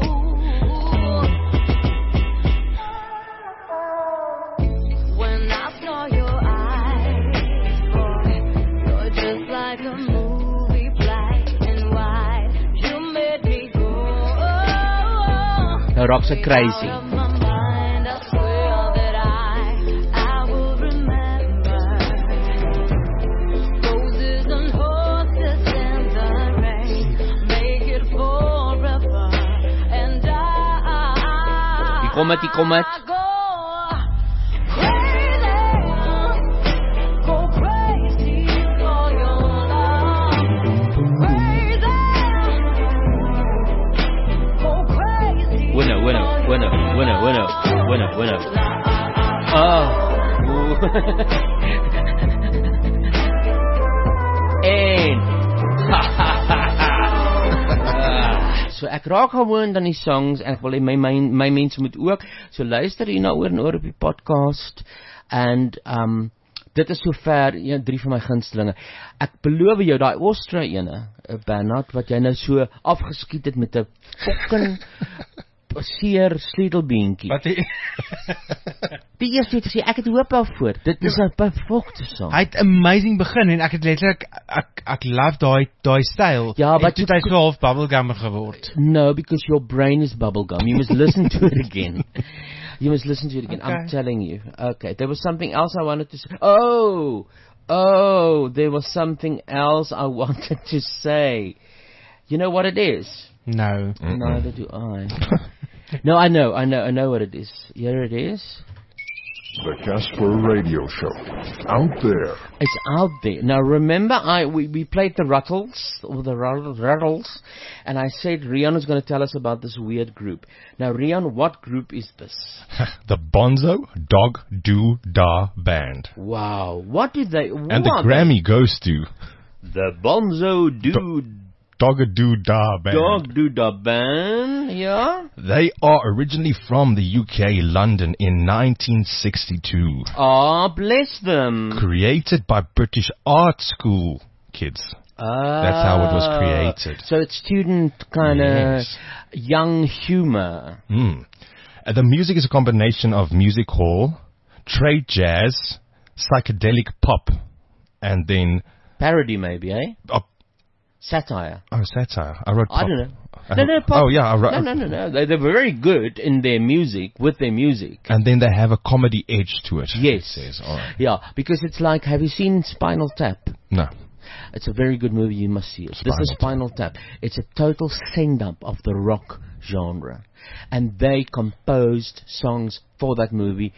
When I saw your eyes, boy, you're just like a movie, black and white. You made me go. Nou raak sy crazy. Out of my mind, I swear that I, I will remember. Roses and horses in the rain, make it forever. And I, Hier kom het, hier kom het. I go crazy, go crazy for your love. Crazy, go crazy. Winner, winner, winner, winner, winner, winner, winner. Oh. En. So ek raak gewoon dan die songs en ek wil hê my, my my mense moet ook so luister hier na oor en oor op die podcast and um dit is sover ja, drie van my gunstelinge. Ek beloof jou daai Austria ene, uh, Bernard, wat jy nou so afgeskiet het met 'n fucking seer sleutelbeentjie. Wat die Die eerste het gesê ek het hoop daarvoor. Dit is 'n perfekte song. Hy het amazing begin en ek het letterlik ek ek love daai daai styl. Ja, en but toe het hy so half bubblegummer geword. No, because your brain is bubblegum. You must listen to it again. You must listen to it again. I'm Okay. telling you. Okay, there was something else I wanted to say. Oh, oh, there was something else I wanted to say. You know what it is? No. Neither do I. No, I know, I know, I know what it is. Here it is. The Casper Radio Show. Out there. It's out there. Now remember, I we, we played the Ruttles, or the Ruttles, Ruttles, and I said Rian is going to tell us about this weird group. Now Rian, what group is this? The Bonzo Dog Doo Da Band. Wow, what did they... And the Grammy goes to The Bonzo Dude Dog Doo Da Band. Dog Doodah Band, yeah? They are originally from the U K, London, in nineteen sixty-two. Ah, bless them. Created by British art school kids. Ah, That's how it was created. So it's student kind of Yes. young humor. Mm. Uh, the music is a combination of music hall, trade jazz, psychedelic pop, and then Parody maybe, eh? uh, Satire. oh, satire. I wrote pop. I don't know. I No, wrote- no, pop. Oh, yeah. I wrote, No, no, no, no. They, they're very good in their music, with their music. And then they have a comedy edge to it. Yes. It says. All right. Yeah, because it's like, have you seen Spinal Tap? No. It's a very good movie, you must see it. Spinal this is Spinal Tap. It's a total send-up of the rock genre. And they composed songs for that movie,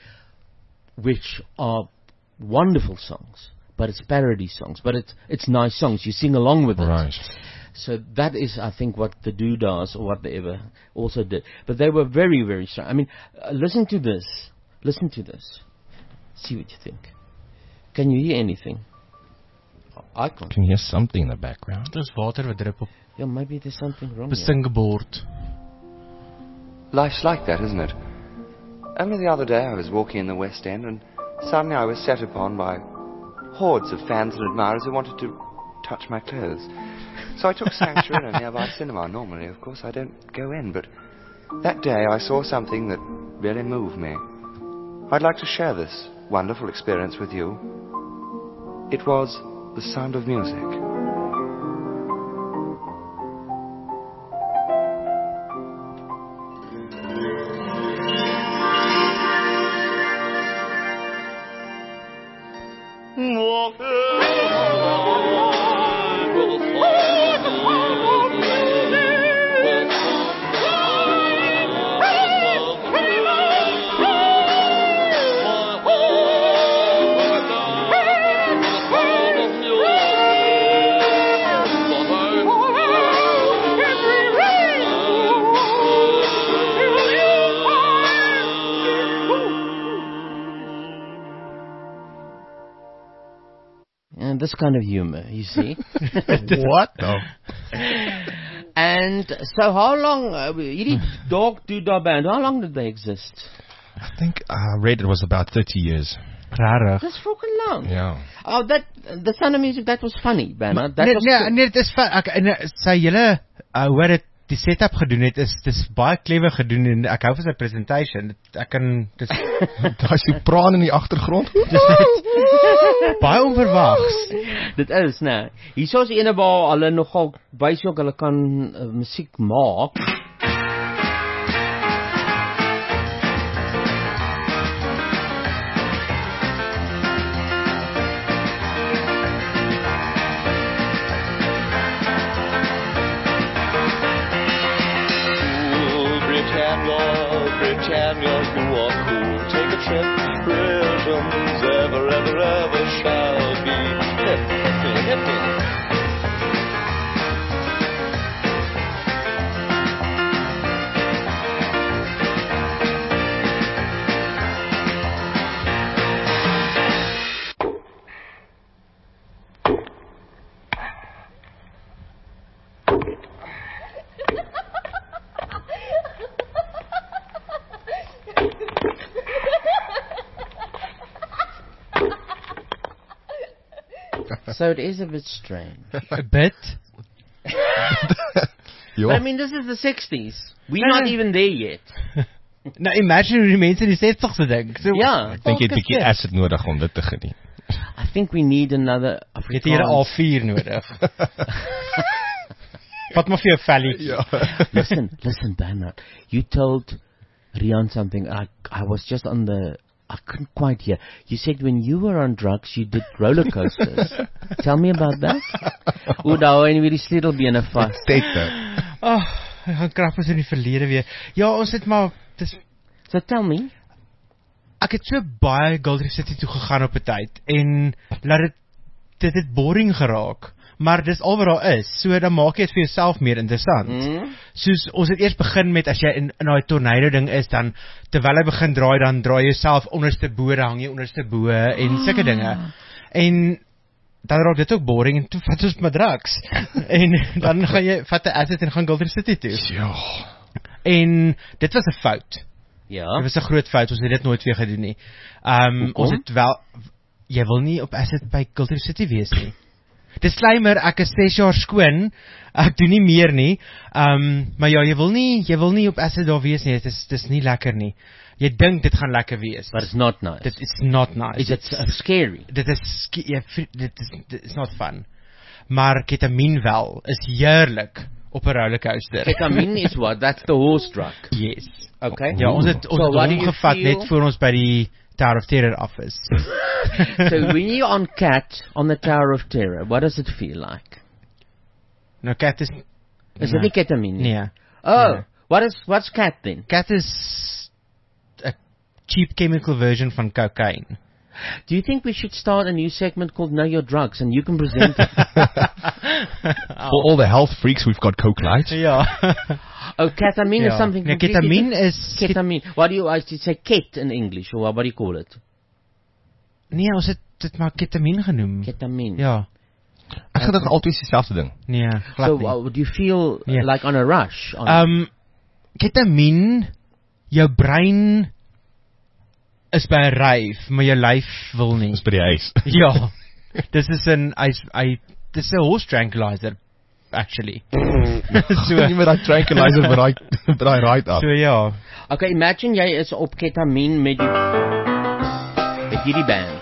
which are wonderful songs. But it's parody songs. But it's it's nice songs. You sing along with it. Right. So that is, I think, what the Doodahs or whatever also did. But they were very, very strong. I mean, uh, listen to this. Listen to this. See what you think. Can you hear anything? I can't. Can you hear something in the background? Dis water wat drup op Yeah, maybe there's something wrong here. besingebord. Life's like that, isn't it? Only the other day I was walking in the West End and Suddenly I was set upon by hordes of fans and admirers who wanted to touch my clothes. So I took sanctuary in a nearby cinema. Normally, of course, I don't go in, but that day I saw something that really moved me. I'd like to share this wonderful experience with you. It was The Sound of Music. And this kind of humor, you see. What? No. And so how long, uh, hierdie dog doodah band, how long did they exist? I think I read it was about thirty years. Rarig. That's fucking long. Yeah. Oh, that, the Sound of Music, that was funny, Banner. That Nee, was nee, cool. nee, dit is van, ek, en, eh, sy julle, uh, hoe het die setup gedoen het, is, dis baie clever gedoen, en ek hou van sy presentation, dit, ek kan, dis, Daar is die praan in die agtergrond. dis net, baie onverwags. Dit is, nee. Hier is ene waar hulle nogal wys ook, hulle kan uh, musiek maak. Britannia, you are cool. Take a trip. Britons ever, ever, ever shall be hip, hippy, hippy. So it is a bit strange. A bit. But I mean, this is the sixties. We're Nee, not nee. even there yet. Nou, imagine hoe die mense in die seventies se dink. So, Ja. Ek dink jy het 'n bietjie acid nodig om dit te geniet. I think we need another Jy het hier 'n A Afrikaans. vier nodig. Wat maar vir jou velletjie. Ja. Listen, listen, Bernard. You told Rian something. I I was just on the. I couldn't quite hear. You said when you were on drugs, you did roller coasters. Tell me about that. Oeh, daar hou jy weer die sleutelbene vas. Tette. Oh, ek gaan krap is in die verlede weer. Ja, ons het maar, dis, So tell me. ek het so baie Gold Reef City toe gegaan op 'n tyd, en laat dit, dit het boring geraak, maar dis al wat daar is, so dan maak jy dit vir jouself meer interessant. Mm. Soos, ons het eers begin met, as jy in, in die tornado ding is, dan, terwyl hy begin draai, dan draai jy jouself onderste bo, dan hang jy onderste bo, en Ah. sulke dinge. En, dan raak dit ook boring, en toe vat ons maar drugs. En, dan gaan jy, vat 'n acid en gaan Gold Reef City toe. Ja. En, dit was 'n fout. Ja. Dit was 'n groot fout, ons het dit nooit weer gedoen nie. Um, Hoekom? ons het wel, jy wil nie op acid by Gold Reef City wees nie. Disclaimer, ek is ses jaar skoon, ek doen nie meer nie, um, maar ja, jy wil nie, jy wil nie op acid daar wees nie, dit is, dit is nie lekker nie. Jy dink dit gaan lekker wees. But it's not nice. Dit is not nice. Is it uh, scary? Dit is, sk- ja, vri- dit is, dit is not fun. Maar ketamine wel, is heerlik op 'n rollercoaster. Ketamine is what? That's the horse drug. Yes. Okay. Ja, ons het, ons So het what do hom you gevat feel- net voor ons by die Tower of Terror office. So when you're on Cat, on the Tower of Terror, what does it feel like? Nou, Cat is... Is it nie ketamine? Nee. Oh, Nee. what is, what's Cat then? Cat is a cheap chemical version van cocaine. Do you think we should start a new segment called Know Your Drugs and you can present it? For all the health freaks, we've got Coke Light. Ja. Oh, ketamine is Ja. something Nee, completely ketamine different. is... Ketamine. What do you, I should say ket in English, or what do you call it? Nee, ons het dit maar ketamine genoem. Ketamine. Ja. Ek gedink dit altyd dieselfde ding. Nee, glad So nie. uh, do you feel Yeah. like on a rush? On Um, ketamine, jou brein is by 'n ryf, maar jou lyf wil nie. Dis by die huis. Ja. Dis is 'n hy hy dis 'n horse tranquilizer actually. So nie met daai tranquilizer by daai by daai ride af. So ja. Okay, imagine jy is op ketamine met die met hierdie band.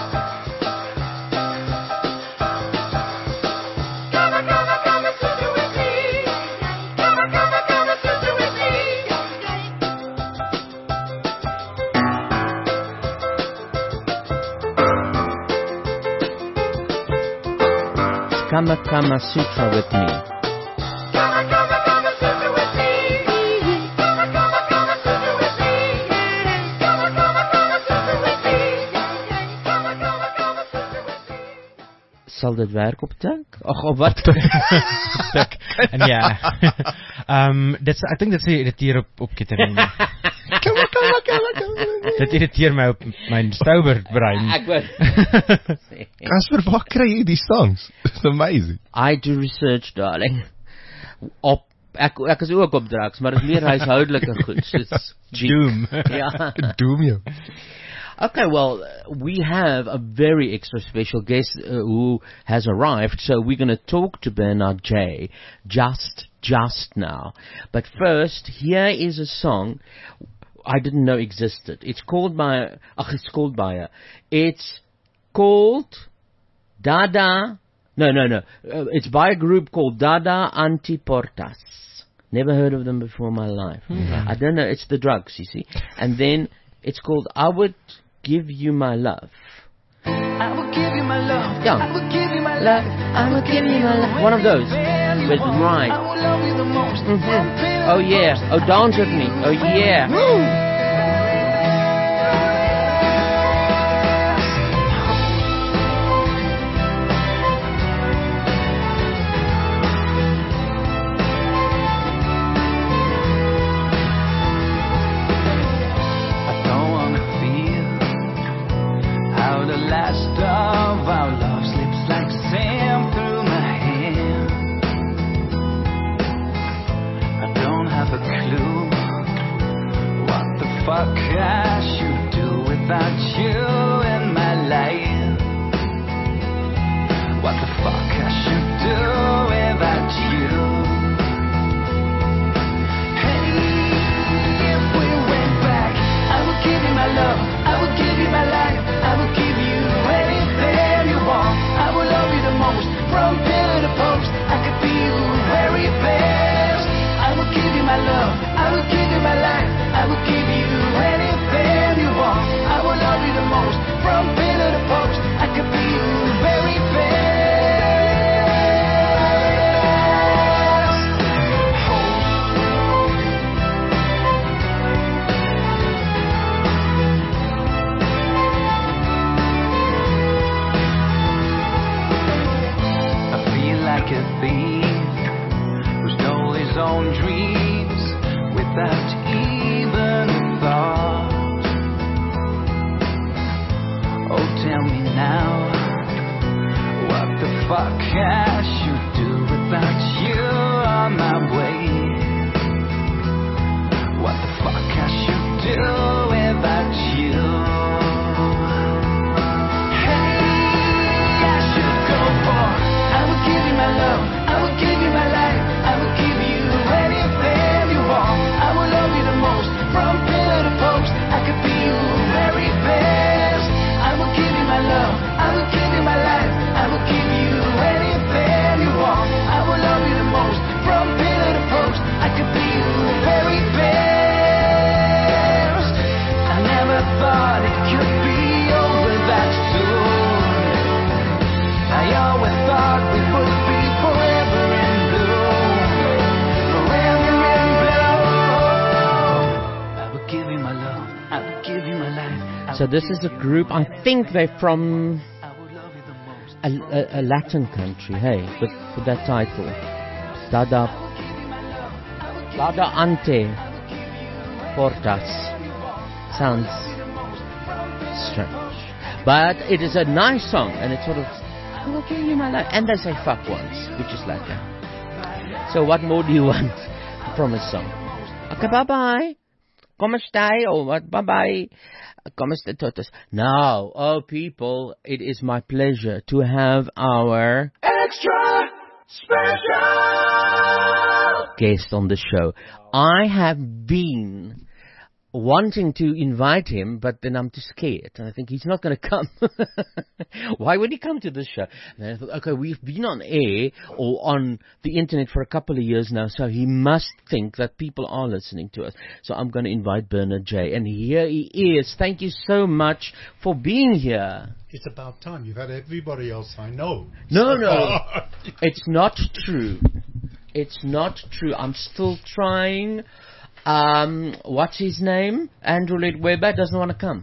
Kama Kama Sutra with me. Sal dit werk op tik? Ag, op wat? Tik. En ja. Ehm dit's I think dit sê irriteer op op ketamine. Kom kom kom. Dit irriteer my op my sober brein. Ek weet. Casper, waar kry jy die songs? It's amazing. I do research, darling. Op ek ek is ook op drugs, maar dit is meer huishoudelike goed, soos Doom. Ja. Doom jou. Okay, well, we have a very extra special guest uh, who has arrived, so we're going to talk to Bernard J. just, just now. But first, here is a song I didn't know existed. It's called by, ach, it's called by her. It's called Dada, no, no, no, uh, it's by a group called Dada Antiportas. Never heard of them before in my life. Mm-hmm. I don't know, it's the drugs, you see. And then it's called I Would Give You My Love. I will give you my love. Yeah. I will give you my Love, life. I will give you my love. One of those. With right. I will love you the most. Mm-hmm. Oh yeah. Oh, dance with me. Oh yeah. Woo! Last of our love slips like sand through my hand. I don't have a clue what the fuck I should do without you in my life. What the fuck I should do without you. Hey, if we went back, I would give you my love, I would give you my life, I would give you anything you want. I will love you the most, from pillar to post. I could be your very best. I will give you my love, I will give you my life, I will give you anything you want. I will love you the most, from pillar to post. I could be your very best. Like a thief who stole his own dreams without even a thought. Oh, tell me now, what the fuck I should do without you on my way. What the fuck I should do without you. Hey, I should go for I will give you my love, I will give you my life, I will give you anything you want. I will love you the most, from pillar to post. I could be your very best. I will give you my love, I will give you my life, I will give you anything you want. I will love you the most, from pillar to post. I could be your very best. I never thought it could be over that soon. I always thought we would be forever in blue, forever in blue. I would give you my love, I would give you my life. I So would this give is a you group, my I think they're from I would love you the most. a, a, a Latin country, hey, with, with that title. Dada, Dada Ante Portas. Sounds strange. But it is a nice song, and it's sort of, I will give you my life. And they say fuck once, which is like that. So what more do you want from a song? Okay, bye-bye. Come stay, or what? Bye-bye. Come Mister Tortoise. Now, oh people, it is my pleasure to have our Extra special! guest on the show. I have been wanting to invite him, but then I'm too scared. And I think he's not going to come. Why would he come to this show? And I thought, okay, we've been on air or on the internet for a couple of years now, so he must think that people are listening to us. So I'm going to invite Bernard J. And here he is. Thank you so much for being here. It's about time. You've had everybody else I know. No, so no. far. It's not true. It's not true. I'm still trying. Um, what's his name? Andrew Lloyd Webber doesn't want to come.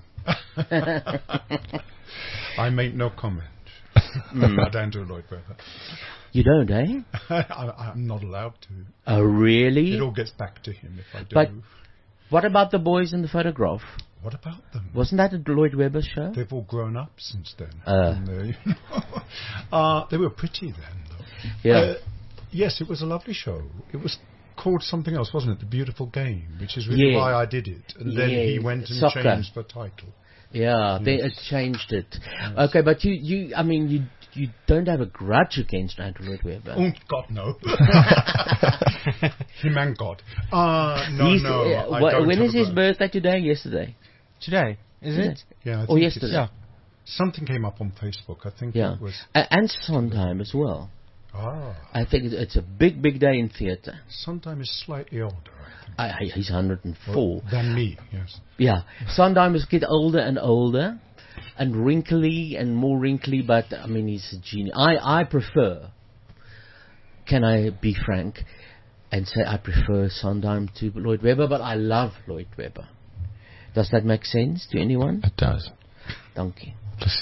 I make no comment Mm. about Andrew Lloyd Webber. You don't, eh? I, I'm not allowed to. Oh, really? It all gets back to him if I do. But what about the boys in the photograph? What about them? Wasn't that a Lloyd Webber show? They've all grown up since then. Uh. And they, uh, they were pretty then, though. Yeah. Uh, yes, it was a lovely show. It was called something else, wasn't it? The Beautiful Game, which is really Yeah. why I did it. And then he Yeah, went and soccer. changed the title. Yeah, they uh, changed it. Okay, but you, you, I mean, you, you don't have a grudge against Andrew Lloyd Webber. Oh, God, no. Him and God. Uh, no, He's- no. uh, I wh- don't when have is a his grudge. birthday? Today? Yesterday? Today, is it? Yeah, I Or think yesterday? it's- Something came up on Facebook. I think Yeah. it was. A- and Sondheim as well. Ah, I think it's, it's a big, big day in theatre. Sondheim is slightly older, I think. I, he's one hundred and four. Than me, yes. Yeah, Sondheim is getting older and older, and wrinkly and more wrinkly. But I mean, he's a genius. I I prefer. Can I be frank, and say I prefer Sondheim to Lloyd Webber? But I love Lloyd Webber. Does that make sense to anyone? It does. Thank you.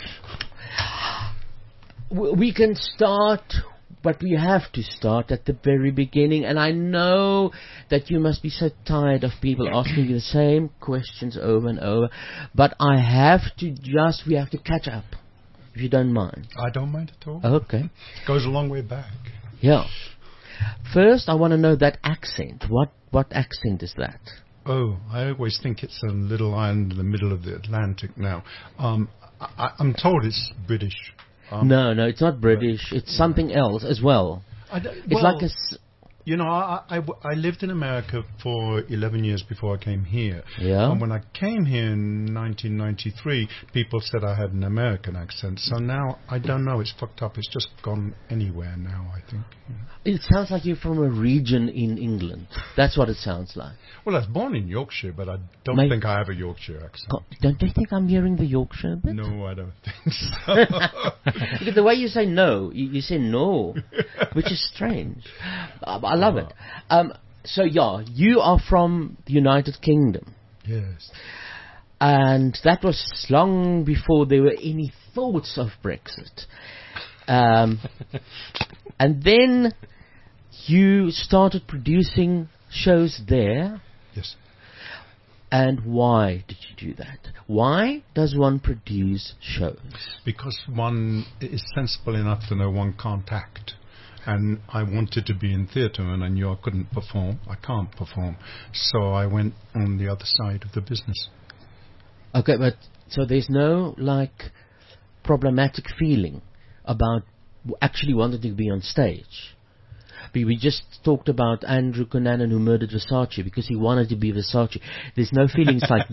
W- We can start, but we have to start at the very beginning. And I know that you must be so tired of people asking you the same questions over and over. But I have to just, we have to catch up, if you don't mind. I don't mind at all. Okay. Goes a long way back. Yeah. First, I want to know that accent. What what accent is that? Oh, I always think it's a little island in the middle of the Atlantic now. Um, I, I'm told it's British. Um, No, no, it's not British. It's something else as well. I don't- It's well, like a... s- You know, I, I, I lived in America for eleven years before I came here. Yeah. And when I came here in nineteen ninety-three, people said I had an American accent. So now, I don't know, it's fucked up. It's just gone anywhere now, I think. It sounds like you're from a region in England. That's what it sounds like. Well, I was born in Yorkshire, but I don't My- think I have a Yorkshire accent. Co- Don't you think I'm hearing the Yorkshire bit? No, I don't think so. Because the way you say no, you, you say no, which is strange. Uh, I love it. Um, so, yeah, you are from the United Kingdom. Yes. And that was long before there were any thoughts of Brexit. Um, and then you started producing shows there. Yes. And why did you do that? Why does one produce shows? Because one is sensible enough to know one can't act. And I wanted to be in theatre, and I knew I couldn't perform. I can't perform. So I went on the other side of the business. Okay, but so there's no, like, problematic feeling about w- actually wanting to be on stage. We, we just talked about Andrew Cunanan who murdered Versace because he wanted to be Versace. There's no feelings like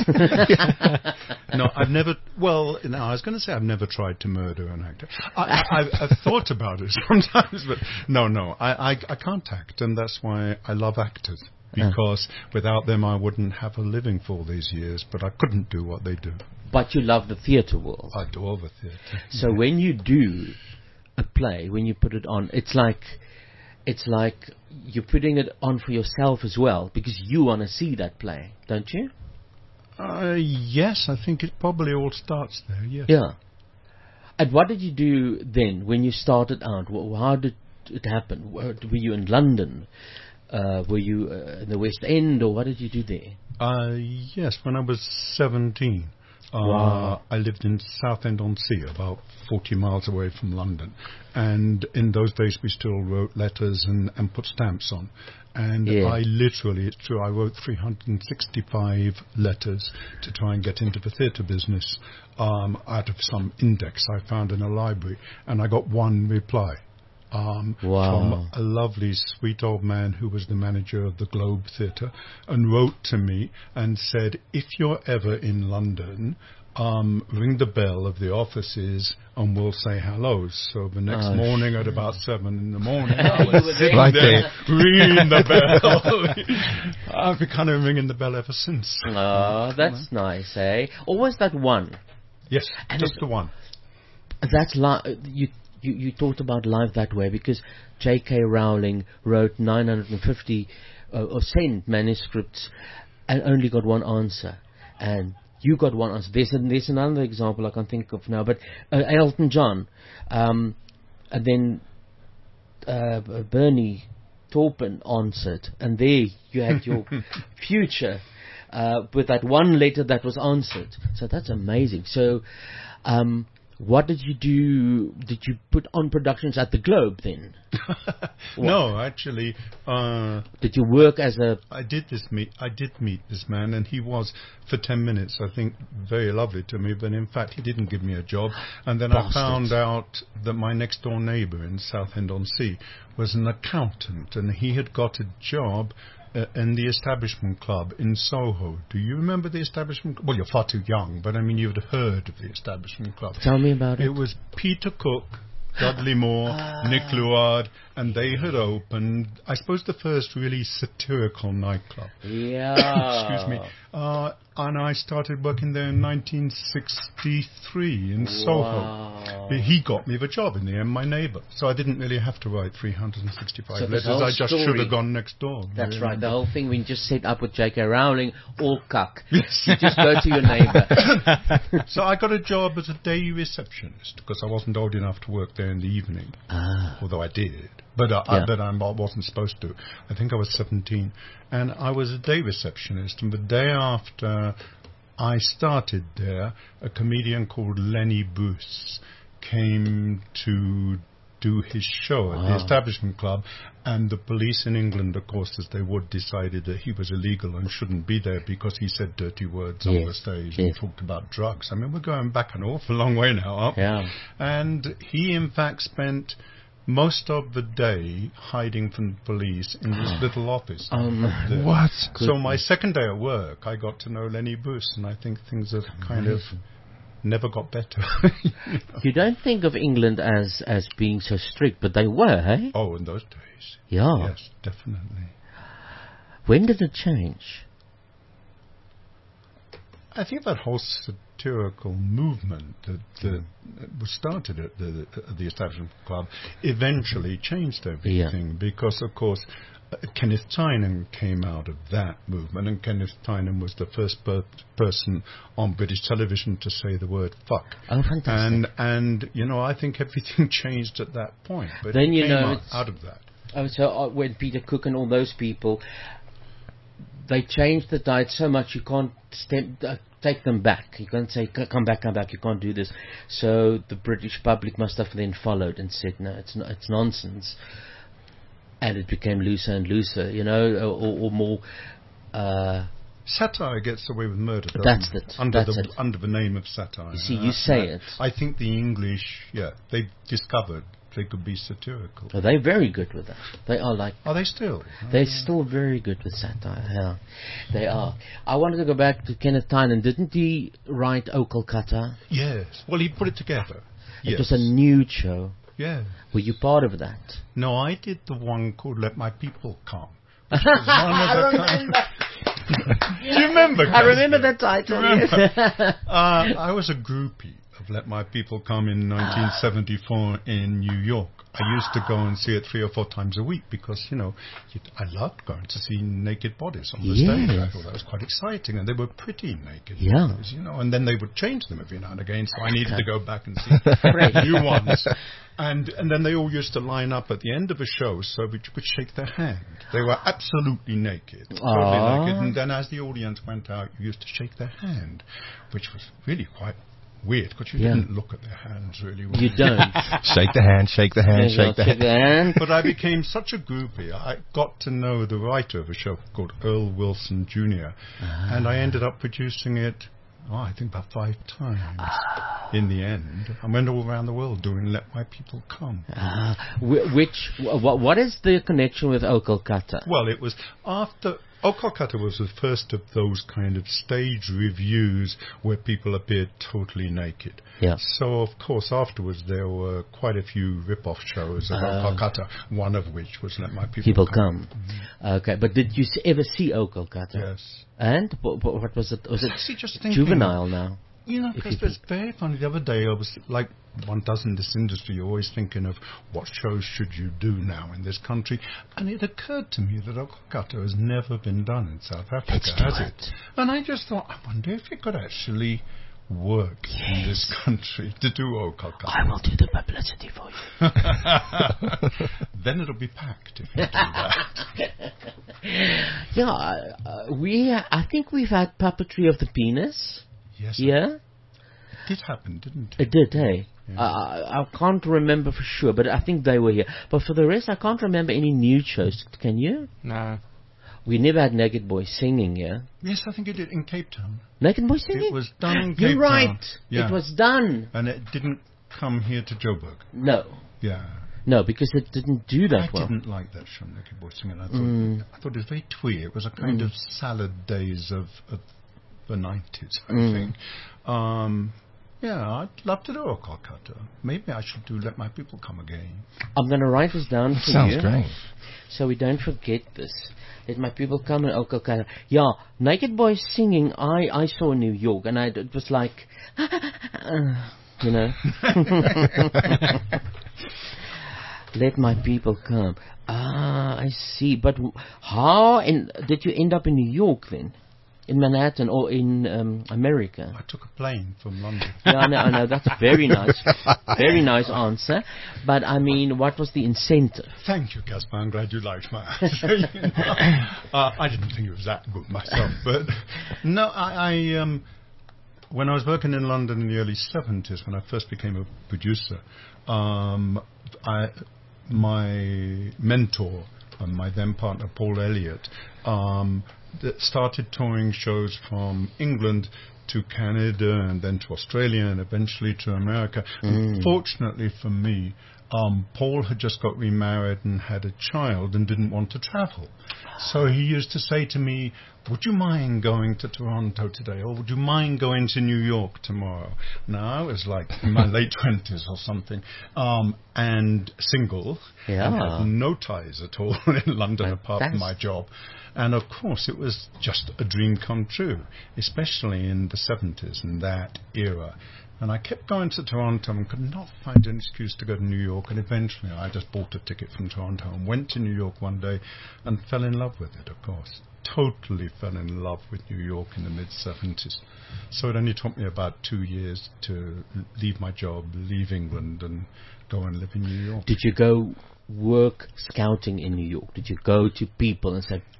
that. No, I've never. Well, no, I was going to say I've never tried to murder an actor. I, I, I've, I've thought about it sometimes, but no, no, I, I, I can't act, and that's why I love actors. Because without them, I wouldn't have a living for all these years. But I couldn't do what they do. But you love the theatre world. I do all the theatre. So when you do a play, when you put it on, it's like it's like you're putting it on for yourself as well because you want to see that play, don't you? Uh, yes, I think it probably all starts there. Yes. Yeah. And what did you do then when you started out? Wh- How did it happen? Were were you in London? Uh, were you uh, in the West End, or what did you do there? Uh, yes, when I was seventeen. Uh, Wow. I lived in Southend-on-Sea, about forty miles away from London. And in those days, we still wrote letters and, and put stamps on. And Yeah. I literally, it's true, I wrote three hundred sixty-five letters to try and get into the theatre business um, out of some index I found in a library. And I got one reply. Um, Wow. From a lovely, sweet old man who was the manager of the Globe Theatre, and wrote to me and said, if you're ever in London, um, ring the bell of the offices and we'll say hello. So the next Oh, morning at about seven in the morning, I You was were sitting there. there ringing the bell. I've been kind of ringing the bell ever since. Oh, that's nice, eh? Always that one. Yes, And just it- the one. That's li- you, you. You talked about life that way because J K. Rowling wrote nine hundred fifty uh, or sent manuscripts and only got one answer, and you got one answer. There's, a, there's another example I can't think of now, but uh, Elton John, um, and then uh, Bernie Taupin answered, and there you had your future uh, with that one letter that was answered. So that's amazing. So. Um, What did you do? Did you put on productions at the Globe then? No, actually, uh, Did you work as a... I did this meet. I did meet this man, and he was for ten minutes. I think very lovely to me, but in fact, he didn't give me a job. And then Bastard. I found out that my next door neighbour in Southend-on-Sea was an accountant, and he had got a job uh, in the Establishment Club in Soho. Do you remember the Establishment Club? Well, you're far too young, but I mean, you'd heard of the Establishment Club. Tell me about it. It was Peter Cook, Dudley Moore, Nick Luard, and they had opened, I suppose, the first really satirical nightclub. Yeah. Excuse me. Uh, and I started working there in nineteen sixty-three in Soho. Wow. He got me the job in the end, my neighbour. So I didn't really have to write three hundred sixty-five So the letters. whole I just story- should have gone next door. That's Yeah. right. The whole thing we just set up with J K. Rowling, all cuck. Yes. You just go to your neighbour. So I got a job as a day receptionist because I wasn't old enough to work there in the evening. Ah. Although I did, but uh, I, Yeah. but I wasn't supposed to. I think I was seventeen, and I was a day receptionist. And the day after I started there, a comedian called Lenny Bruce came to do his show at the Wow. Establishment Club, and the police in England, of course, as they would, decided that he was illegal and shouldn't be there because he said dirty words on Yes, the stage yes. and talked about drugs. I mean, we're going back an awful long way now, aren't we? Yeah. And he, in fact, spent most of the day hiding from the police in this little office. Um, there. What? So my second day at work, I got to know Lenny Bruce, and I think things have kind of never got better. You don't think of England as, as being so strict, but they were, eh? Oh, in those days. Yeah. Yes, definitely. When did it change? I think that whole satirical movement that, that was started at the, at the Establishment Club eventually changed everything because, of course, uh, Kenneth Tynan came out of that movement, and Kenneth Tynan was the first per- person on British television to say the word fuck. Oh, fantastic. And, and you know, I think everything changed at that point. But Then he you came know out, it's- out of that. Oh, so uh, when Peter Cook and all those people, they changed the diet so much you can't step, uh, take them back. You can't say, "C- come back, come back, you can't do this. So the British public must have then followed and said, no, it's, not, it's nonsense. And it became looser and looser, you know, or, or more... Uh, Satire gets away with murder. doesn't That's it? it, Under that's the it. under the name of satire. You see, Uh, you say uh, it. I think the English, yeah, they discovered they could be satirical. oh, they're very good with that. They are like... Are they still? They're still very good with satire, yeah. They are. I wanted to go back to Kenneth Tynan. Didn't he write Oh Kolkata? Yes. Well, he put it together. It Yes. was a nude show. Yeah. Were you part of that? No, I did the one called Let My People Come. Which was one of the kind- Do you remember? I remember Kirsty? that title. Do you remember? yes. uh, I was a groupie of Let My People Come in nineteen seventy-four in New York. I used to go and see it three or four times a week because, you know, you- I loved going to see naked bodies on the stage. I Yes. thought that was quite exciting, and they were pretty naked Yeah. bodies, you know, and then they would change them every now and again, so I needed Okay. to go back and see new ones. And and then they all used to line up at the end of a show so we could shake their hand. They were absolutely naked, totally Aww. naked. And then as the audience went out, you used to shake their hand, which was really quite weird because you Yeah. didn't look at their hands really well. You don't. Shake the hand, shake the hand, Yeah, shake the shake hand. the hand. But I became such a groupie. I got to know the writer of a show called Earl Wilson Junior Ah. And I ended up producing it, oh, I think about five times in the end. I went all around the world doing Let My People Come. Ah, wh- which, wh- what is the connection with O Kolkata? Well, it was after... O Kolkata was the first of those kind of stage reviews where people appeared totally naked. Yeah. So, of course, afterwards there were quite a few rip-off shows of Ah. O Kolkata, one of which was Let My People, People Come. come. Okay, but did you s- ever see O Kolkata? Yes. And what, what was it? Was it Actually, just thinking, juvenile now? You know, If because you it's very funny. The other day, I was like, one does in this industry, you're always thinking of what shows should you do now in this country. And it occurred to me that O Kolkata has never been done in South Africa, Let's do has it. it? And I just thought, I wonder if it could actually work in this country to do O Kolkata. I will do the publicity for you. Then it'll be packed if you do that. Yeah, uh, we. I think we've had puppetry of the penis. Yes, Yeah, it did happen, didn't it? it did. Hey, Yeah. I, I I can't remember for sure, but I think they were here. But for the rest, I can't remember any nude shows. Can you? No. We never had Naked Boys singing. Yeah, Yes, I think it did in Cape Town. Naked Boys singing. It was done in Cape You're Town. right. Yeah. It was done. And it didn't come here to Joburg. No, Yeah. no, because it didn't do that I well. didn't like that show, Naked Boy Singing. I thought, Mm. I thought it was very twee. It was a kind Mm. of salad days of, of the nineties, I Mm. think. Um, yeah, I'd love to do a Kolkata. Maybe I should do Let My People Come again. I'm going to write this down for Sounds you, great. so we don't forget this. Let my people come and O Kolkata. Yeah, Naked Boys singing. I, I saw in New York, and I, it was like, you know. Let my people come. Ah, I see. But w- how in, did you end up in New York then? In Manhattan or in um, America? I took a plane from London. Yeah, I know, I know. That's very nice. Very nice answer. But I mean, what was the incentive? Thank you, Gaspar. I'm glad you liked my answer. You know. uh, I didn't think it was that good myself, but no, I, I um, when I was working in London in the early seventies, when I first became a producer, um, I, my mentor and my then partner Paul Elliott um, that started touring shows from England to Canada and then to Australia and eventually to America. And fortunately for me, um, Paul had just got remarried and had a child and didn't want to travel. So he used to say to me, would you mind going to Toronto today? Or would you mind going to New York tomorrow? Now, I was like in my late twenties or something, um, and single, Yeah. and had no ties at all in London But apart from that's- my job. And of course, it was just a dream come true, especially in the seventies and that era. And I kept going to Toronto and could not find an excuse to go to New York. And eventually I just bought a ticket from Toronto and went to New York one day and fell in love with it, of course. Totally fell in love with New York in the mid-seventies. So it only took me about two years to l- leave my job, leave England and go and live in New York. Did you go work scouting in New York? Did you go to people and say,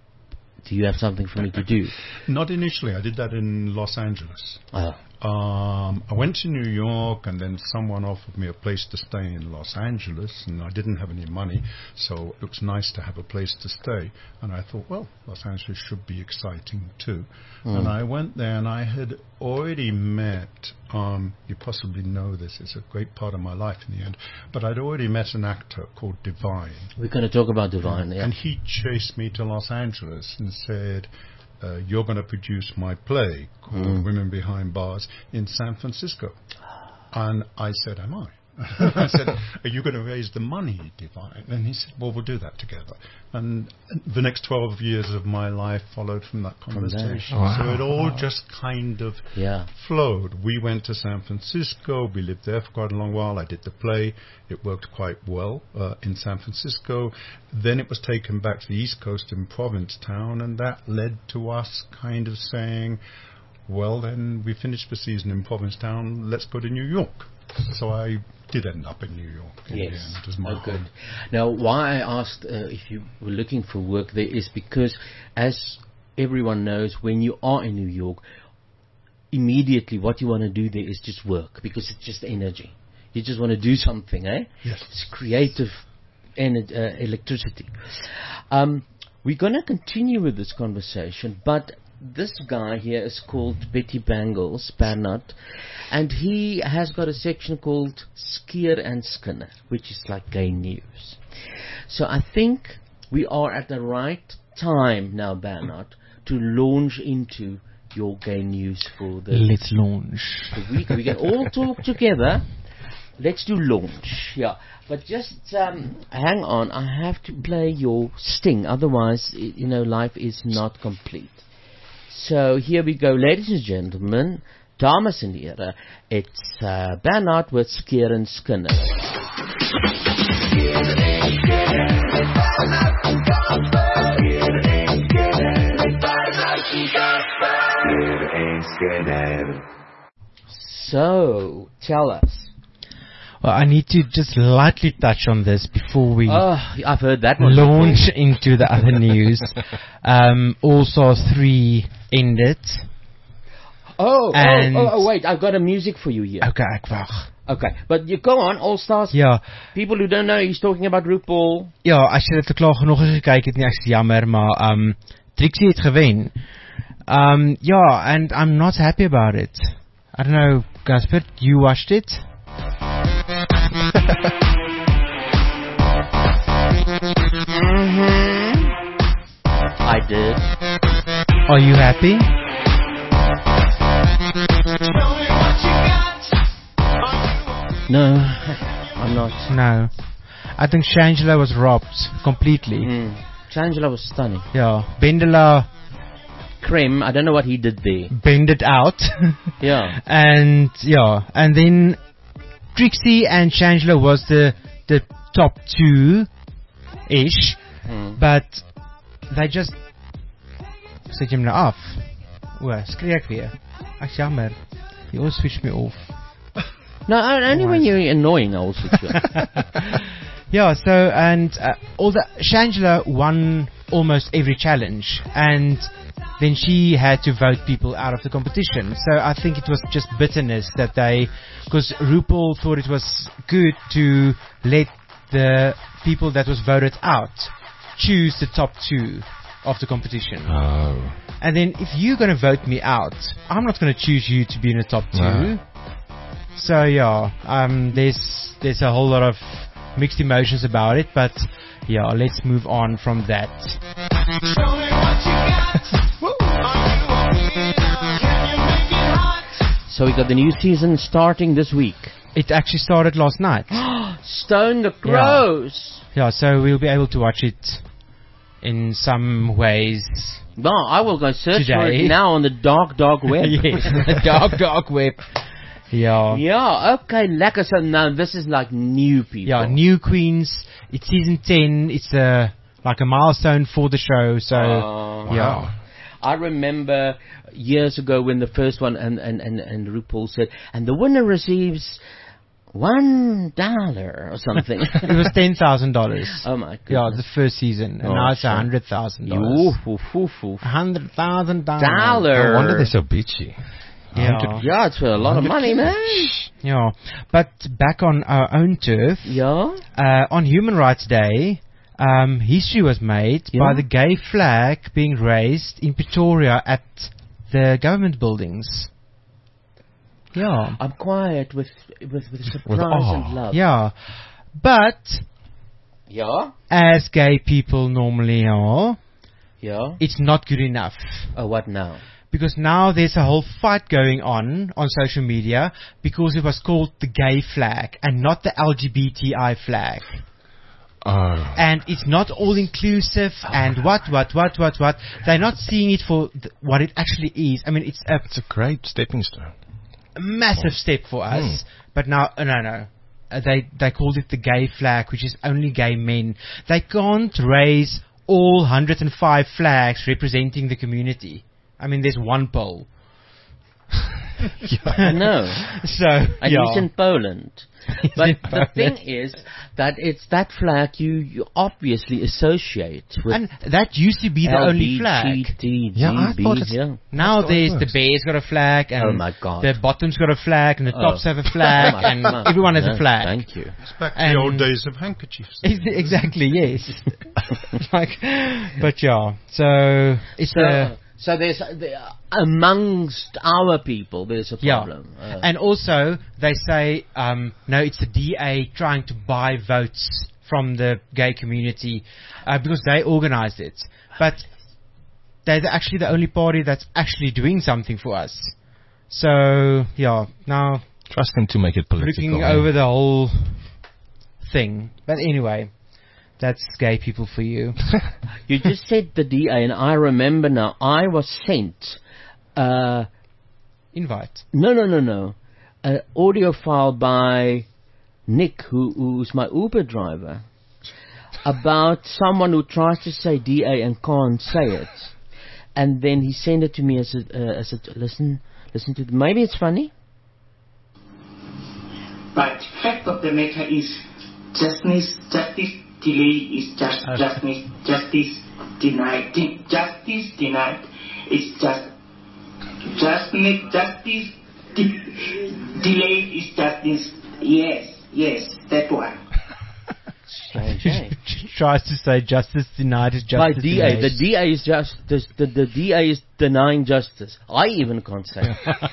do you have something for me to do? Not initially. I did that in Los Angeles. Oh. Um, I went to New York and then someone offered me a place to stay in Los Angeles and I didn't have any money, so it was nice to have a place to stay. And I thought, well, Los Angeles should be exciting too. Mm. And I went there and I had already met, um, you possibly know this, it's a great part of my life in the end, but I'd already met an actor called Divine. We're going to talk about Divine, yeah. And he chased me to Los Angeles and said, uh, you're going to produce my play called Mm. Women Behind Bars in San Francisco. And I said, am I? I said, are you going to raise the money, Divine? And he said, well, we'll do that together. And the next twelve years of my life followed from that there. conversation. Wow. So it all just kind of Yeah. flowed. We went to San Francisco. We lived there for quite a long while. I did the play. It worked quite well uh, in San Francisco. Then it was taken back to the East Coast in Provincetown, and that led to us kind of saying, well, then we finished the season in Provincetown. Let's go to New York. So I did end up in New York. In Yes. the end. It was my Oh, good. home. Now, why I asked uh, if you were looking for work there is because, as everyone knows, when you are in New York, immediately what you want to do there is just work, because it's just energy. You just want to do something, eh? Yes. It's creative ener- uh, electricity. Um, we're going to continue with this conversation, but this guy here is called Betty Bangles, Bernard, and he has got a section called Skeer and Skinner, which is like gay news. So I think we are at the right time now, Bernard, to launch into your gay news for the, Let's launch. the week. We can all talk together. Let's do launch, yeah. But just um, hang on, I have to play your sting, otherwise, i- you know, life is not complete. So here we go, ladies and gentlemen, dames en heren, it's uh, Bernard with Skeer and Skinner. So, tell us. Well, I need to just lightly touch on this before we Oh, I've heard that one. launch into the other news. um, All Stars three ended. Oh, oh, And- oh, oh, wait, I've got a music for you here. Okay, ek wag. Okay, but you go on, All Stars. Ja, People who don't know, he's talking about RuPaul. ja, as jy dit te klaar genoeg gekyk het nie, ek's jammer, maar um Trixie het gewen. Um ja, and I'm not happy about it. I don't know, Gasper, you watched it? I did. Are you happy? No, I'm not. No. I think Shangela was robbed completely. Mm. Shangela was stunning. Yeah, Bendela Krem, I don't know what he did there. bended out. Yeah. And yeah, and then Trixie and Shangela was the the top two ish, Mm. but they just sit him af. O, skree ek weer. Ek's jammer. You always switch me off. No, only when you're annoying, I will switch you off. Yeah, so and uh, all the Shangela won almost every challenge, and then she had to vote people out of the competition. So I think it was just bitterness that they, because RuPaul thought it was good to let the people that was voted out choose the top two of the competition. Oh. And then if you're going to vote me out, I'm not going to choose you to be in the top two. No. So yeah, um, there's there's a whole lot of mixed emotions about it, but yeah, let's move on from that. So we got the new season starting this week. It actually started last night. Stone the Crows. Yeah, so we'll be able to watch it in some ways. No, I will go search for Today. it now on the dark, dark web. Yes, the dark, dark web. Yeah. Yeah, okay, lekker. So now this is like new people. Yeah, New Queens. It's season ten. It's a like a milestone for the show. So Oh. yeah. I remember years ago when the first one and, and, and, and RuPaul said, and the winner receives one dollar or something. It was ten thousand dollars. Oh my goodness. Yeah, the first season, and Oh, now it's a sure. hundred thousand dollars. Oof, oof, oof, oof. Hundred thousand dollars. Dollar. No wonder they're so bitchy. Yeah. Yeah, it's a lot of money, man. Yeah, but back on our own turf, Yeah? uh, on Human Rights Day, um, history was made Yeah. by the gay flag being raised in Pretoria at the government buildings. Yeah, I'm quiet with with, with surprise With awe. and love. yeah, but Yeah? as gay people normally are, Yeah? it's not good enough. Oh, what now? Because now there's a whole fight going on on social media because it was called the gay flag and not the L G B T I flag. Oh. And it's not all inclusive and what, what, what, what, what. They're not seeing it for th- what it actually is. I mean, it's a It's a great stepping stone. massive step for us. But now, uh, no, no. Uh, they, they called it the gay flag, which is only gay men. They can't raise all one hundred five flags representing the community. I mean, there's one pole. I know. So, And yeah. he's in Poland. He's But in the Poland. thing is that it's that flag you, you obviously associate with And that used to be the only flag. L B G T G Yeah, I thought B, it's- yeah. Now That's there's how it the works. bear's got a flag, and Oh my God. the bottom's got a flag, and the Oh. tops have a flag, Oh my and God. everyone has No, a flag. Thank you. It's back to And- the old days of handkerchiefs. Ex- Exactly, yes. like, but yeah, so it's So, a so there's there, amongst our people there's a yeah, problem. Uh, and also they say um, no, it's the D A trying to buy votes from the gay community uh, because they organised it, but they're the- actually the only party that's actually doing something for us. So yeah, now Trust them to make it political. looking eh? over the whole thing. But anyway, that's gay people for you. you just said the D A, and I remember now. I was sent. Uh, Invite. no, no, no, no. An audio file by Nick, who, who's my Uber driver, about someone who tries to say D A and can't say it, and then he sent it to me as a uh, as a listen, listen to. Maybe it's funny. But fact of the matter is, justice, justice delay is just justice, justice denied, de- justice denied. It's just justice, justice de- delayed is justice. Yes, yes, that one. Strange, eh? She tries to say justice denied is By justice D A, delayed. the D A is just the, the the D A is denying justice. I even can't say.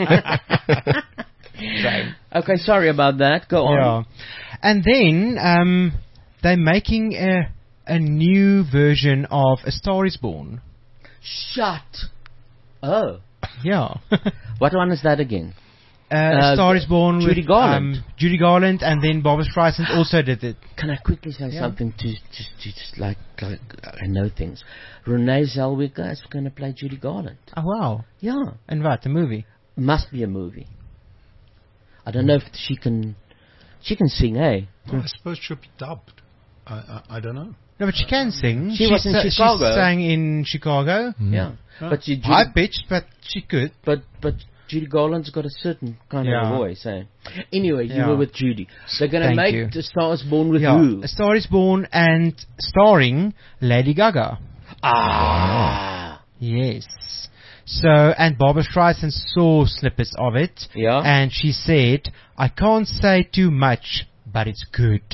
Right. Okay, sorry about that. Go on. Yeah. And then um, they're making a a new version of A Star Is Born. Shut. Oh, Yeah. what one is that again? Uh, A Star Is Born Judy with Garland. Um, Judy Garland, and then Barbara Streisand also did it. Can I quickly say Yeah. something to just to just like, like I know things. Renee Zellweger is going to play Judy Garland. Oh wow! Yeah, And what the movie? must be a movie. I don't know if she can. She can sing, eh? Well, I suppose she'll be dubbed. I, I, I don't know. No, but she can sing. She was in sa- Chicago. She sang in Chicago. Yeah, but she, Judy, High pitched, but she could. but but Judy Garland's got a certain kind Yeah. of voice, eh? Anyway, you Yeah. were with Judy. They're going to Thank make you. The Star Is Born with Yeah, who? A Star Is Born and starring Lady Gaga. Ah, Yes. So, and Barbara Streisand saw snippets of it. Yeah. And she said, I can't say too much, but it's good.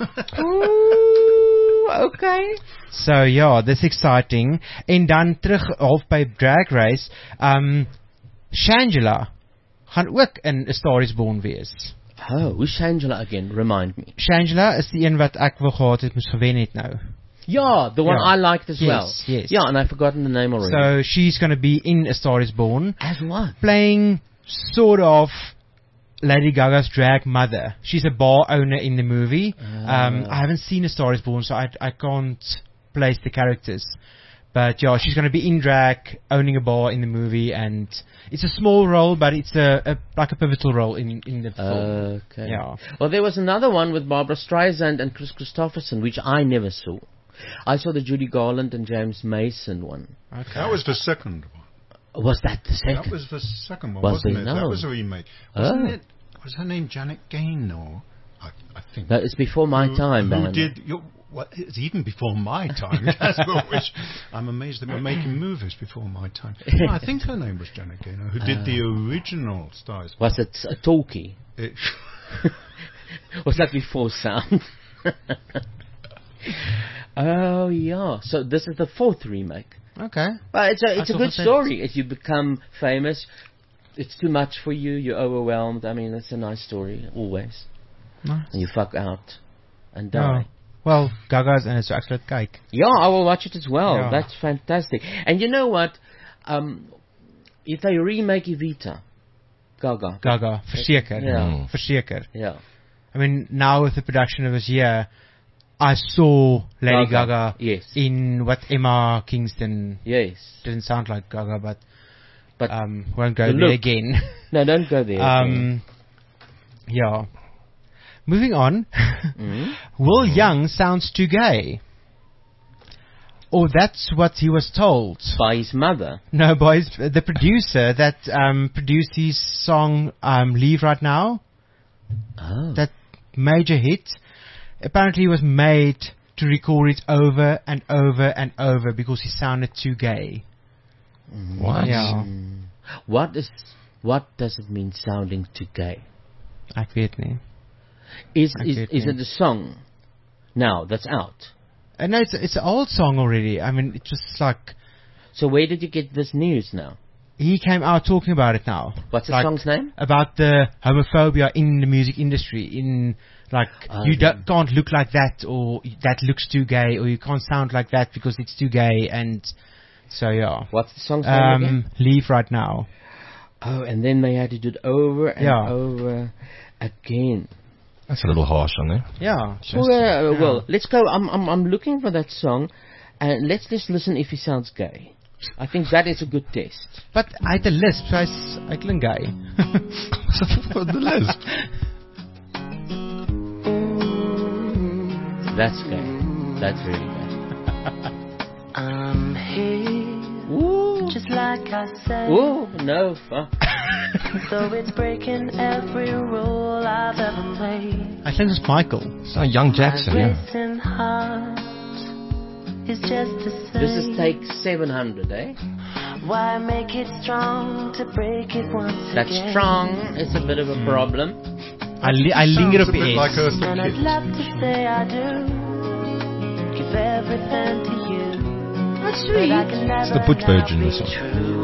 Ooh, okay. So ja, dis exciting. En dan terug half by Drag Race, um Shangela gaan ook in A Star Is Born wees. Oh, who's Shangela again? Remind me. Shangela is die een wat ek wil gehad het moes gewen het nou. Yeah, the one Yeah. I liked as Yes, well. yes. Yeah, and I've forgotten the name already. So she's going to be in A Star Is Born, as what? playing sort of Lady Gaga's drag mother. She's a bar owner in the movie. Um, I haven't seen A Star Is Born, so I I can't place the characters. But yeah, she's going to be in drag, owning a bar in the movie, and it's a small role, but it's a, a like a pivotal role in in the film. Okay. Yeah. Well, there was another one with Barbara Streisand and Chris Christopherson, which I never saw. I saw the Judy Garland and James Mason one. Okay. That was the second one. Was that the second? That was the second one, Was wasn't it? it? No. That was a remake. Wasn't Oh. it? Was her name Janet Gain or I, I think. No, it's before my who, time, Who man. did? You, what, it's even before my time. Casper, which I'm amazed that we're making movies before my time. No, I think her name was Janet Gaynor, who did the original Stars. Was it a talkie? It, Was that before sound? Oh yeah. So this is the fourth remake. Okay. But it's a it's That's a good what I story. If you become famous, it's too much for you. You're overwhelmed. I mean, it's a nice story always. Nice. And you fuck out and No. die. Well, Gaga's and it's actually kyk. Yeah, I will watch it as well. Yeah. That's fantastic. And you know what? Um, if they remake Evita, Gaga. Gaga, verseker. Yeah. Mm. Verseker. Yeah. I mean, now with the production of this year, I saw Lady Gaga, Gaga, yes. in what Emma Kingston Yes. didn't sound like Gaga, but But um, won't go the there look. again. no, don't go there. um, yeah. Moving on. Mhm. Will Young sounds too gay. or that's what he was told. By his mother. No, by his, the producer that um, produced his song um, "Leave Right Now." Oh. That major hit. Apparently, he was made to record it over and over and over because he sounded too gay. What? Yeah. What is? What does it mean, sounding too gay? Ek weet nie. Is Ek is weet is nie. it a song now that's out? Uh, no, it's it's an old song already. I mean, it's just like. So where did you get this news now? He came out talking about it now. What's the Like, song's name? About the homophobia in the music industry. In like Oh, you yeah. don't, can't look like that, or that looks too gay, or you can't sound like that because it's too gay, and so yeah. What's the song's name again? Um, Leave Right Now. Oh, and then they had to do it over and Yeah. over again. That's a little harsh on there. Yeah. Well, uh, Yeah. well, let's go. I'm, I'm, I'm looking for that song, and let's just listen if he sounds gay. I think that is a good test. But hy het 'n lisp, so hy's hy klink gay. The lisp. That's gay. That's really gay. I'm here, Ooh, just like I said. ooh, no, fuck. Though it's breaking every rule I've ever made. Hy klink soos Michael. It's not Young Jackson, My yeah. racing heart is just the same. This is take seven hundred, eh? Why make it strong to break it once That again? strong is a bit of a problem. Hy li- hy linger op Sounds a die bit S. like Eartha And I'd Kitt. love to say I do, give everything to you. That's But I can never It's the Butch now version, be this one.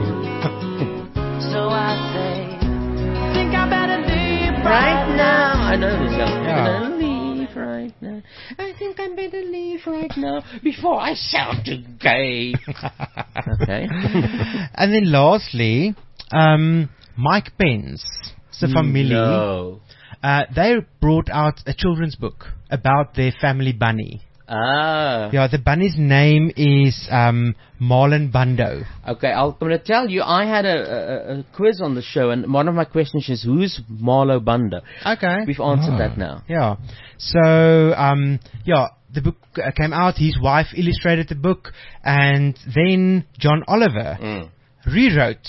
true. So I say, think I better leave Right now, I know this song. Yeah. I'm gonna leave right now. I think I better leave right now before I sound too gay. Okay. And then lastly, um, Mike Pence, the family, No. uh, they brought out a children's book about their family bunny. Ah. Yeah, the bunny's name is um, Marlon Bando. Okay, I'll, I'm going to tell you, I had a, a, a quiz on the show, and one of my questions is, who's Marlo Bando? Okay. We've answered Ah. that now. Yeah. So, um, yeah, the book uh, came out. His wife illustrated the book, and then John Oliver Mm. rewrote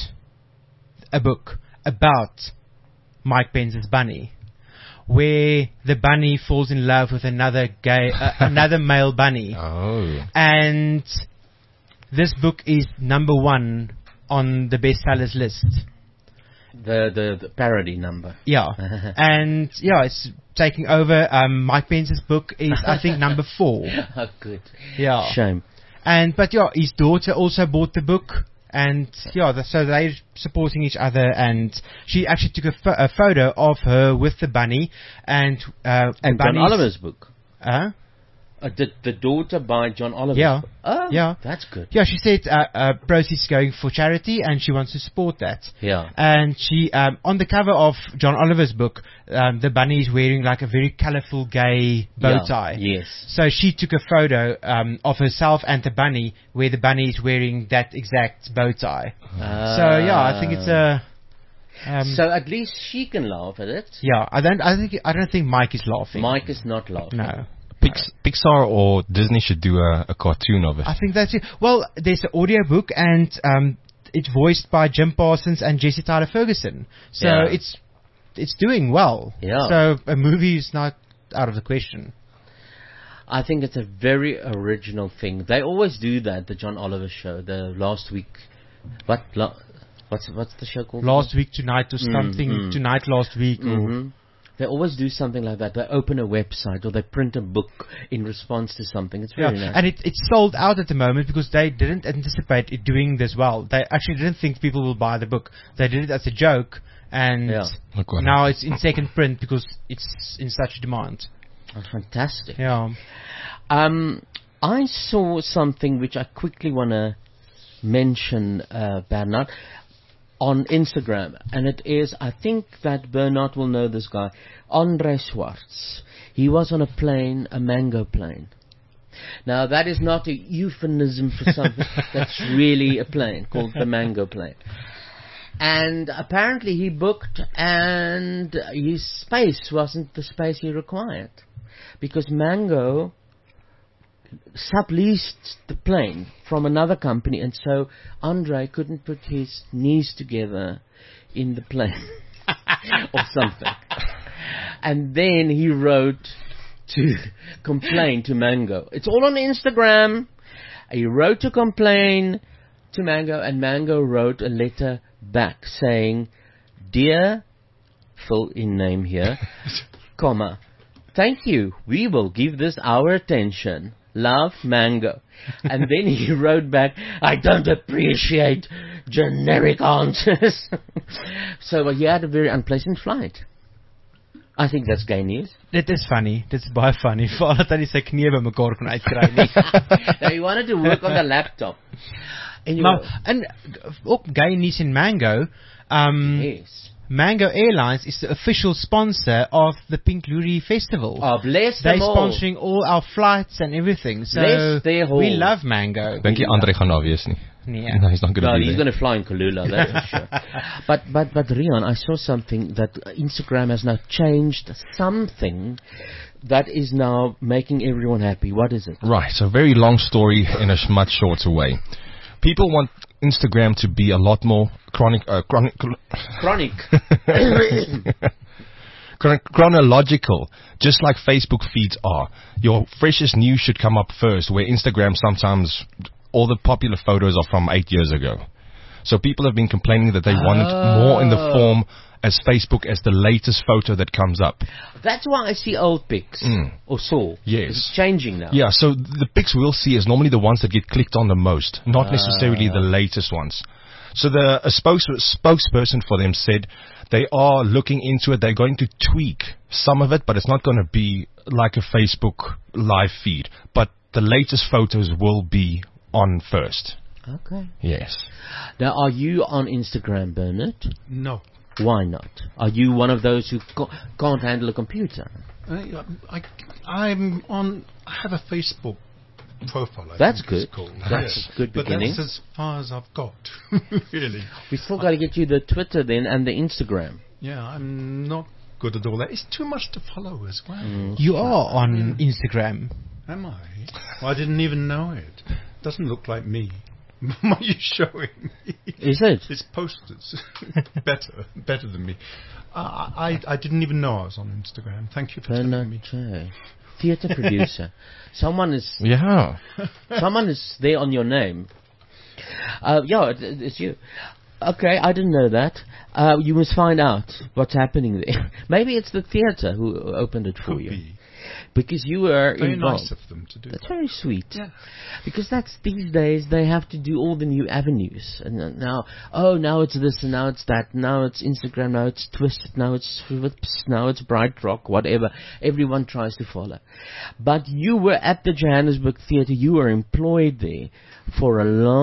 a book about Mike Pence's bunny, where the bunny falls in love with another gay, uh, another male bunny, Oh. and this book is number one on the bestsellers list. The, the, the parody number. Yeah, and yeah, it's taking over. Um, Mike Pence's book is, I think, number four. Oh, good. Yeah, Shame. and but yeah, his daughter also bought the book, and yeah, the, so they're supporting each other. And she actually took a, pho- a photo of her with the bunny, and uh, And the John bunny's- Oliver's book. Huh? Uh, the, the daughter by John Oliver. Yeah. Oh, Yeah. that's good. Yeah, she said uh, uh, proceeds going for charity, and she wants to support that. Yeah. And she, um, on the cover of John Oliver's book, um, the bunny is wearing like a very colourful gay bow Yeah, tie. Yes. So she took a photo um, of herself and the bunny, where the bunny is wearing that exact bow tie. So yeah, I think it's a. Um, So at least she can laugh at it. yeah, I don't. I think. I don't think Mike is laughing. Mike is not laughing. No. Pix- Pixar or Disney should do a, a cartoon of it. I think that's it. Well, there's an audio book, and um, it's voiced by Jim Parsons and Jesse Tyler Ferguson. So Yeah. it's it's doing well. Yeah. So a movie is not out of the question. I think it's a very original thing. They always do that. The John Oliver show. The last week. What? La- what's what's the show called? Last week tonight or Mm, something. mm. Tonight last week. Or, Mhm. They always do something like that. They open a website or they print a book in response to something. It's yeah, very nice. and it, it's sold out at the moment because they didn't anticipate it doing this well. They actually didn't think people will buy the book. They did it as a joke, and Yeah. Look what now it's in second print because it's in such demand. Oh, fantastic. Yeah. Um, I saw something which I quickly want to mention, uh, Bernard, on Instagram, and it is, I think that Bernard will know this guy, Andre Swartz. He was on a plane, a mango plane. Now, that is not a euphemism for something that's really a plane, called the mango plane. And apparently he booked, and his space wasn't the space he required. Because Mango subleased the plane from another company, and so Andre couldn't put his knees together in the plane or something. And then he wrote to complain to Mango. It's all on Instagram. He wrote to complain to Mango, and Mango wrote a letter back saying, "Dear," fill in name here, comma, "thank you. We will give this our attention. Love, Mango." And then he wrote back, "I don't appreciate generic answers." So uh, he had a very unpleasant flight. I think that's gay news. Dit is funny. Dit is baie funny. Veral dat hy nie sy knie by mekaar kon uitkry nie. Now he wanted to work on the laptop. Anyway. Maar, en uh, ook gay news in Mango. Um, yes. Mango Airlines is the official sponsor of the Pink Luri Festival. Oh, bless They're them all. sponsoring all our flights and everything. So Bless their whole. we love Mango. Dink jy Andre gaan daar wees nie? Nee. No, he's not going to No, be he's there. going to fly in Kalula, that's for sure. But, but, but Rian, I saw something that Instagram has now changed something that is now making everyone happy. What is it? Right, so very long story in a sh- much shorter way. People want Instagram to be a lot more chronic, uh, chronic, Chronic. chron- chronological, just like Facebook feeds are. Your freshest news should come up first, where Instagram sometimes all the popular photos are from eight years ago. So people have been complaining that they want it more in the form as Facebook as the latest photo that comes up. That's why I see old pics. Mm. Or saw. Yes. It's changing now. Yeah, so the pics we'll see is normally the ones that get clicked on the most, not necessarily the latest ones. So the a spokes, spokesperson for them said they are looking into it. They're going to tweak some of it, but it's not going to be like a Facebook live feed. But the latest photos will be on first. Okay. Yes. Now, are you on Instagram, Bernard? No. Why not? Are you one of those who ca- can't handle a computer? I, I, I'm on. I have a Facebook profile. I That's think it's good. called. That's Yes. a good but beginning. that's as far as I've got. Really. We still got to get you the Twitter then and the Instagram. Yeah, I'm not good at all that. It's too much to follow as well. Mm. You are on Instagram. Am I? Well, I didn't even know it. Doesn't look like me. What are you showing me? Is it? It's posters. better, better than me. Uh, I, I didn't even know I was on Instagram. Thank you for telling Bernard me. J. Theatre producer. Someone is Yeah. someone is there on your name. Uh, yeah, it, it's you. Okay, I didn't know that. Uh, you must find out what's happening there. Maybe it's the theatre who opened it for Could you. be. Because you were Very involved. nice of them to do That's that. very sweet. Yeah. Because that's these days they have to do all the new avenues. And uh, now, oh, now it's this and now it's that. Now it's Instagram. Now it's Twisted. Now it's Whips. Now it's Bright Rock. Whatever. Everyone tries to follow. But you were at the Johannesburg Theatre. You were employed there for a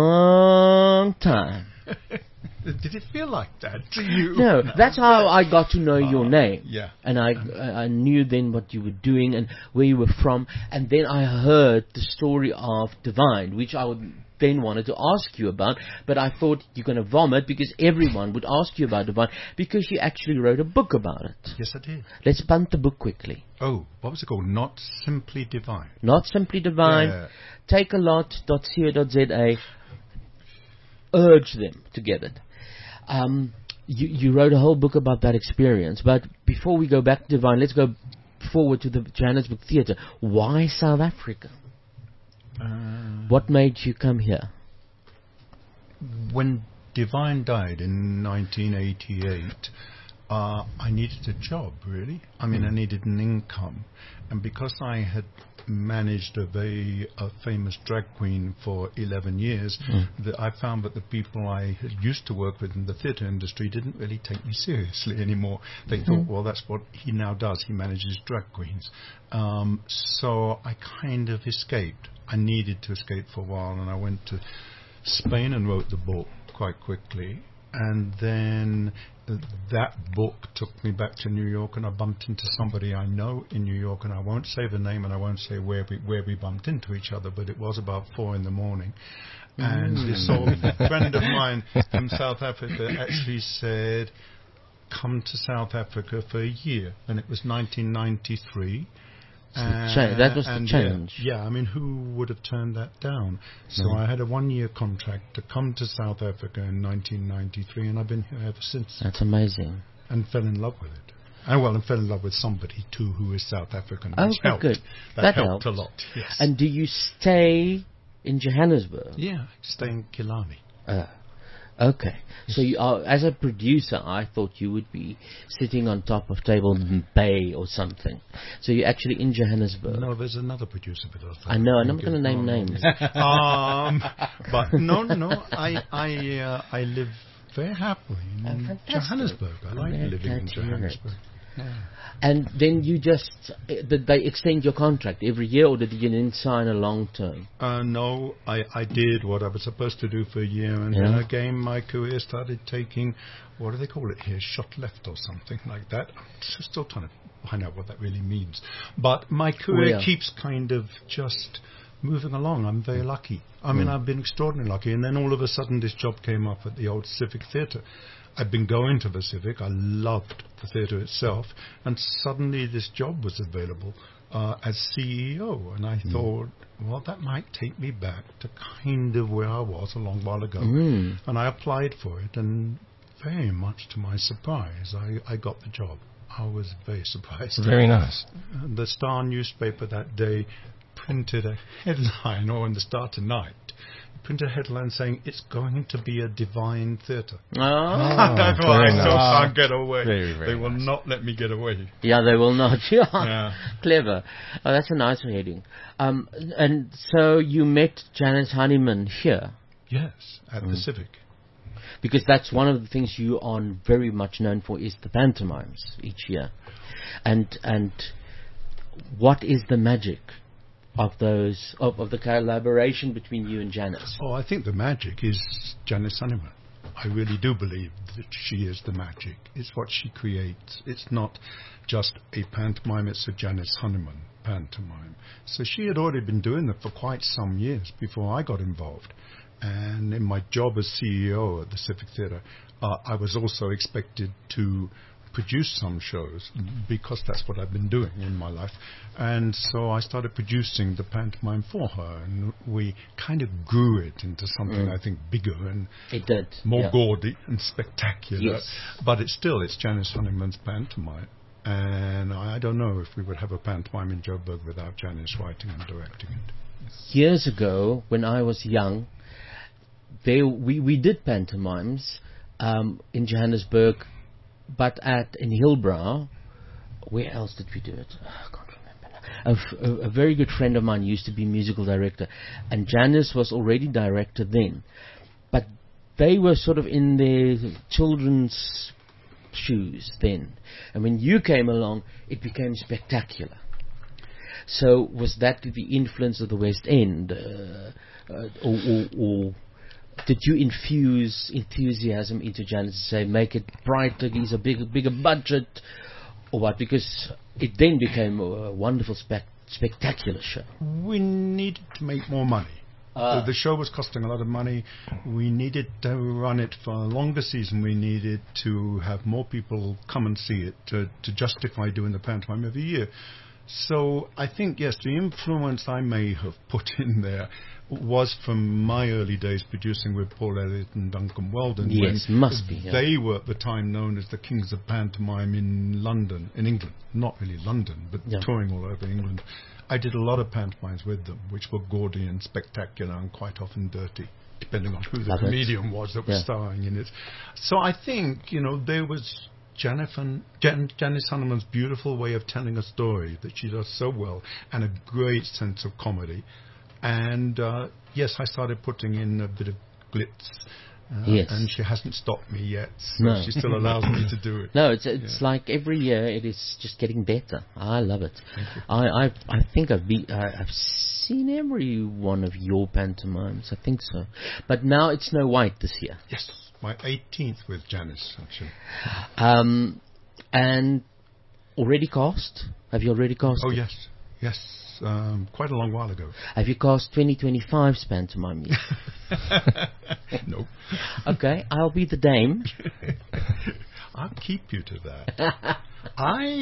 long time. Did it feel like that to you? No, that's how I got to know your name. Yeah. And I I knew then what you were doing and where you were from. And then I heard the story of Divine, which I would then wanted to ask you about. But I thought you're going to vomit because everyone would ask you about Divine because you actually wrote a book about it. Yes, I did. Let's punt the book quickly. Oh, what was it called? Not Simply Divine. Not Simply Divine. Yeah. Take a lot dot co dot za. Urge them to get it. Um, you, you wrote a whole book about that experience. But before we go back to Divine, let's go forward to the Johannesburg Theatre. Why South Africa? Uh, What made you come here? when Divine died in nineteen eighty-eight, uh, I needed a job, really. I mean, I needed an income. And because I had managed a very uh, famous drag queen for eleven years, Mm. that I found that the people I had used to work with in the theatre industry didn't really take me seriously anymore. They thought, well, that's what he now does. He manages drag queens. Um, so I kind of escaped. I needed to escape for a while, and I went to Spain and wrote the book quite quickly. And then uh, that book took me back to New York, and I bumped into somebody I know in New York, and I won't say the name and I won't say where we where we bumped into each other, but it was about four in the morning. And Mm. this old friend of mine from South Africa actually said, come to South Africa for a year. And it was nineteen ninety-three. the cha- that was the and change. Yeah, yeah, I mean, who would have turned that down? So No. I had a one-year contract to come to South Africa in nineteen ninety-three, and I've been here ever since. That's amazing. And fell in love with it. And well, and fell in love with somebody too who is South African. Oh, which good, helped. good. That, That helped, helped. a lot. Yes. And do you stay in Johannesburg? yeah, stay in Killarney. Uh, okay. So you are, as a producer, I thought you would be sitting on top of Table Bay or something. So you're actually in Johannesburg. No, there's another producer with us. I know, and I'm think not going to it- name no, names. no. um, but no, no, I, I, uh, I live very happily in Oh, fantastic. Johannesburg. I like Very living glad in to hear it. Johannesburg. Yeah. And then you just, uh, did they extend your contract every year, or did you then sign a long term? Uh, no, I, I did what I was supposed to do for a year, and then Yeah. again my career started taking, what do they call it here, shot left or something like that. I'm just still trying to find out what that really means. But my career Oh, yeah. keeps kind of just moving along. I'm very lucky. I mean, Mm. I've been extraordinarily lucky, and then all of a sudden this job came up at the old Civic Theatre. I'd been going to the Civic. I loved the theatre itself, and suddenly this job was available uh, as C E O, and I thought, well, that might take me back to kind of where I was a long while ago. Mm. And I applied for it, and very much to my surprise, I, I got the job. I was very surprised. Very nice. And the Star newspaper that day printed a headline, or in the Star Tonight, printed a headline saying, it's going to be a divine theatre. Oh. That's why very I still nice. can't get away. Very, very they will nice. not let me get away. Yeah, they will not. Yeah. Yeah. Clever. Oh, that's a nice heading. Um, and so you met Janice Honeyman here, Yes, at Mm. the Civic. because that's one of the things you are very much known for is the pantomimes each year. And and what is the magic of those of, of the collaboration between you and Janice? Oh, I think the magic is Janice Honeyman. I really do believe that she is the magic. It's what she creates. It's not just a pantomime, it's a Janice Honeyman pantomime. So she had already been doing it for quite some years before I got involved. And in my job as C E O at the Civic Theatre, uh, I was also expected to produce some shows because that's what I've been doing in my life. And so I started producing the pantomime for her, and we kind of grew it into something, Mm. I think, bigger and It did. more yeah. gaudy and spectacular. Yes. But it's still, it's Janice Honeyman's pantomime. And I don't know if we would have a pantomime in Joburg without Janice writing and directing it. Years ago, when I was young, there we, we did pantomimes um, in Johannesburg, but at in Hillbrow. Where else did we do it? Oh, I can't remember. A, f- a- a very good friend of mine used to be musical director, and Janice was already director then. But they were sort of in their children's shoes then. And when you came along, it became spectacular. So was that the influence of the West End, uh, uh, or, or, or did you infuse enthusiasm into Janice to say, make it brighter, use a bigger, bigger budget, or what? Because it then became a wonderful, spec- spectacular show. We needed to make more money. Ah. The, the show was costing a lot of money. We needed to run it for a longer season. We needed to have more people come and see it to, to justify doing the pantomime every year. So I think, yes, the influence I may have put in there was from my early days producing with Paul Elliott and Duncan Weldon. Yes, when must be, yeah. They were at the time known as the Kings of Pantomime in London, in England. Not really London, but Yeah. touring all over England. I did a lot of pantomimes with them, which were gaudy and spectacular and quite often dirty, depending on who the Love it. comedian was that was Yeah. starring in it. So I think, you know, there was Jennifer, Jan, Janice Honeyman's beautiful way of telling a story that she does so well, and a great sense of comedy. And uh, yes, I started putting in a bit of glitz. Uh, Yes. And she hasn't stopped me yet, so No. she still allows me to do it. No, it's it's like every year it is just getting better. I love it. I I I think I've be, I, I've seen every one of your pantomimes. I think so, but now it's Snow White this year. Yes, my eighteenth with Janice, actually. Um, and already cast? Have you already cast? Oh, it? yes, yes, um, quite a long while ago. Have you cast twenty twenty-five's pantomime yet? Nope. Okay, I'll be the dame. I'll keep you to that. I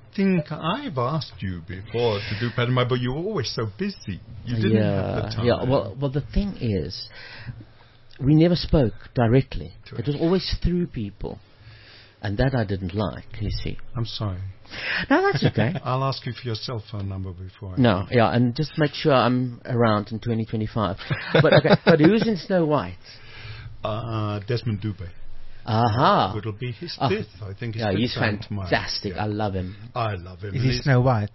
think I've asked you before to do pantomime, but you were always so busy. You didn't yeah, have the time. yeah. Well, well, the thing is, we never spoke directly. It was always through people, and that I didn't like. You see. I'm sorry. No, that's okay. I'll ask you for your cell phone number before. I No, yeah, and just make sure I'm around in twenty twenty-five. But okay, but who's in Snow White? Uh, Desmond Dubé. Aha. It'll be his Oh. fifth, I think. His Yeah, fifth he's pantomime. fantastic. Yeah. I love him. I love him. Is And he he's- Snow White?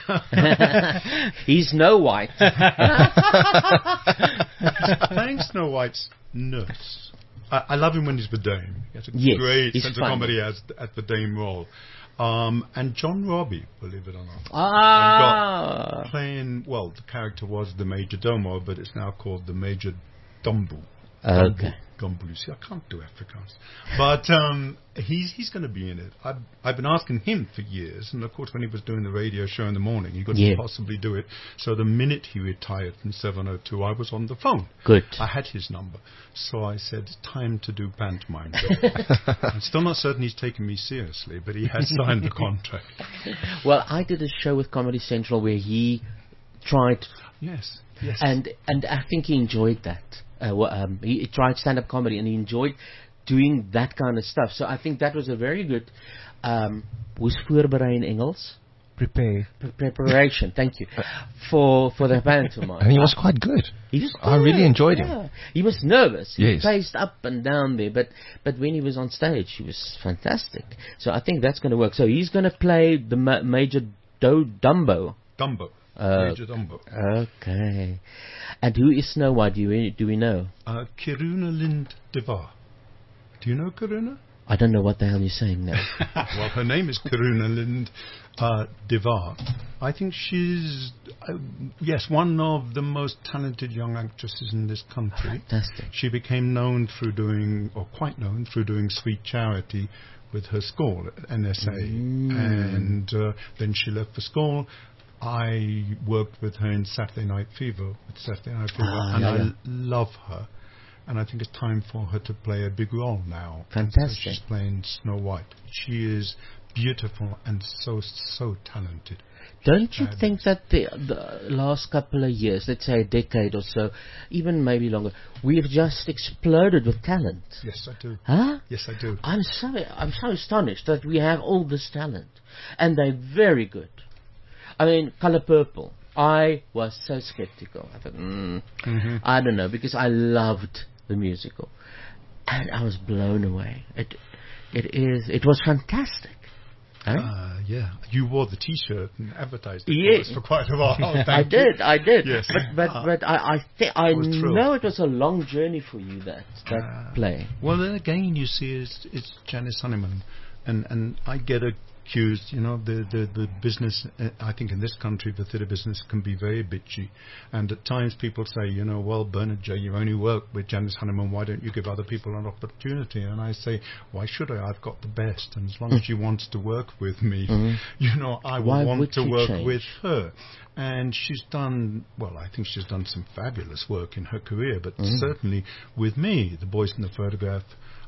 He's Snow White. Playing Snow White's nurse. I, I love him when he's the Dame. He has a Yes, great he's sense funny. of comedy as at the Dame role. Um, and John Robbie, believe it or not. Ah. Got playing, well, the character was the Major Domo, but it's now called the Major Dumbu. Okay. Gumbu. See, I can't do Afrikaans. But um, he's he's going to be in it. I've, I've been asking him for years, and of course when he was doing the radio show in the morning, he couldn't Yeah. possibly do it. So the minute he retired from seven oh two, I was on the phone. Good. I had his number. So I said, it's time to do pantomime. I'm still not certain he's taking me seriously, but he has signed the contract. Well, I did a show with Comedy Central where he tried, Yes, yes. and and I think he enjoyed that. Uh, wha- um, he, he tried stand-up comedy, and he enjoyed doing that kind of stuff. So I think that was a very good. Um, was voorberei in Engels? Prepare. Pre- preparation. Thank you for for the pantomime. And he was quite good. He was I really good, enjoyed him. yeah. He was nervous. Yes. He paced up and down there, but but when he was on stage, he was fantastic. So I think that's going to work. So he's going to play the ma- Major Do Dumbo. Dumbo. Uh, Major Dumbo. Okay. And who is Snow White? Do we do we know? Uh, Kiruna Lind de Var. Do you know Kiruna? I don't know what the hell you're saying now. Well, her name is Karuna Lind uh, Devar. I think she's, uh, yes, one of the most talented young actresses in this country. Fantastic. She became known through doing, or quite known, through doing Sweet Charity with her school at N S A. Mm. And uh, then she left for school. I worked with her in Saturday Night Fever, with Saturday Night Fever, Ah, and yeah, I yeah. love her. And I think it's time for her to play a big role now. Fantastic. And so she's playing Snow White. She is beautiful and so, so talented. Don't you Fabulous. think that the, the last couple of years, let's say a decade or so, even maybe longer, we've just exploded with talent? Yes, I do. Huh? Yes, I do. I'm so I'm so astonished that we have all this talent, and they're very good. I mean, Color Purple. I was so skeptical. I thought, mm, Mhm. I don't know, because I loved the musical, and I was blown away. It it is it was fantastic. Huh? Uh, yeah, you wore the T-shirt and advertised it Yeah. for us for quite a while. I Thank you. did, I did. Yes. But but, Uh, but I I, thi- I was thrilled. know it was a long journey for you, that that Uh, play. Well, then again, you see, it's, it's Janice Honeyman, and and I get accused. You know, the the the business. Uh, I think in this country, the theatre business can be very bitchy, and at times people say, you know, well, Bernard J, you only work with Janice Honeyman. Why don't you give other people an opportunity? And I say, why should I? I've got the best, and as long as she wants to work with me, Mhm. you know, I will Why want would to you work change? with her. And she's done, well, I think she's done some fabulous work in her career, but Mhm. certainly with me, The Boys in the Photograph,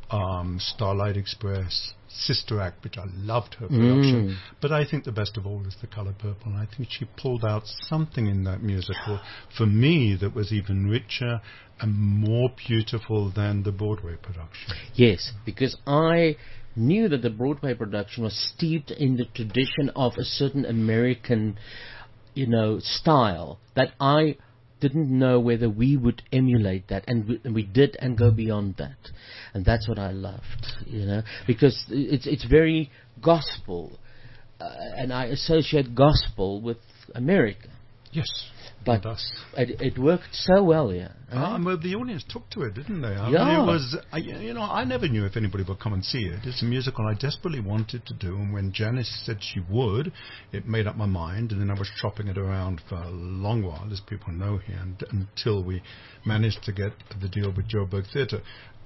um, Starlight Express, Sister Act, which I loved her production. Mm. But I think the best of all is The Colour Purple, and I think she pulled out something in that musical for me that was even richer and more beautiful than the Broadway production. Yes, because I knew that the Broadway production was steeped in the tradition of a certain American, you know, style that I didn't know whether we would emulate that, and we, and we did, and go beyond that, and that's what I loved, you know, because it's it's very gospel, uh, and I associate gospel with America. Yes, But thus. it, it worked so well, yeah. Ah, well, the audience took to it, didn't they? I Yeah. mean, it was, I, you know, I never knew if anybody would come and see it. It's a musical I desperately wanted to do, and when Janice said she would, it made up my mind, and then I was shopping it around for a long while, as people know here, and, until we managed to get the deal with Joburg Theatre.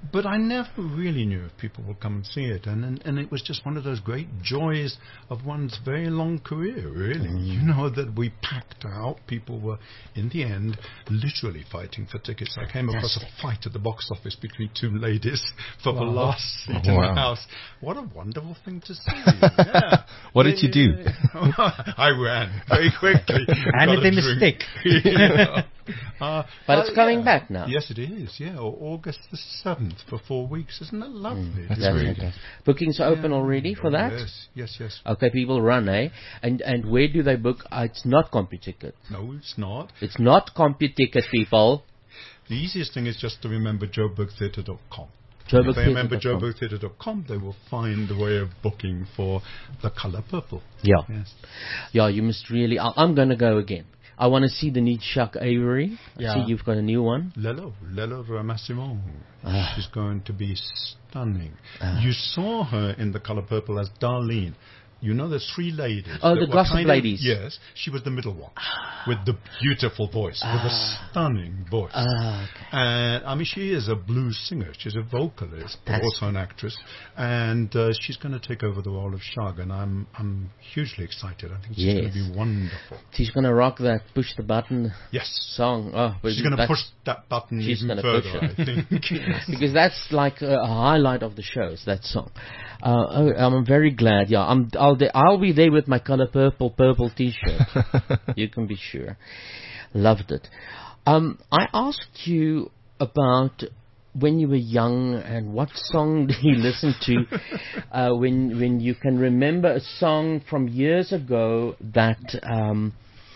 but I never really knew if people would come and see it, and, and and it was just one of those great joys of one's very long career, really. Mm. You know, that we packed out. People were, in the end, literally fighting for tickets. I came across a fight at the box office between two ladies for the Wow. last seat in Wow. the house. What a wonderful thing to see. Yeah. What did you do? I ran very quickly. Handed Got a them a drink. stick. Yeah. Uh, But it's uh, coming yeah. back now. Yes, it is. Yeah, Au- August the seventh for four weeks. Isn't that lovely? That's It's really- fantastic. Bookings are open already for Oh, that? Yes, yes, yes. Okay, people run, eh? And and where do they book? Uh, it's not CompuTicket. No, it's not. It's not CompuTicket, people. The easiest thing is just to remember joburg theatre dot com. joburg If they theatre remember dot com. joburg theatre dot com, they will find the way of booking for The Colour Purple. Yeah. Yes. Yeah, you must really... I, I'm going to go again. I want to see the new Chuck Avery. I Yeah. see you've got a new one. Lelo, Lelo Ramassimon. Ah. She's going to be stunning. Ah. You saw her in The Colour Purple as Darlene. You know, there's three ladies. Oh, that the were gossip kind of- ladies. Yes, she was the middle one, with the beautiful voice, with a stunning voice. Ah, okay. And I mean, she is a blues singer. She's a vocalist, but That's- also an actress. And uh, she's going to take over the role of Shug, and I'm I'm hugely excited. I think she's going Yes. to be wonderful. She's going to rock that push the button Yes, song. Oh, but she's going to that's- push that button she's even gonna further, push it. I think. Yes. because that's like a, a highlight of the shows. That song. Uh, oh, I'm very glad. Yeah, I'm. I'll. De- I'll be there with my color purple, purple T-shirt. You can be sure. Loved it. Um, I asked you about when you were young and what song did you listen to uh, when when you can remember a song from years ago that um,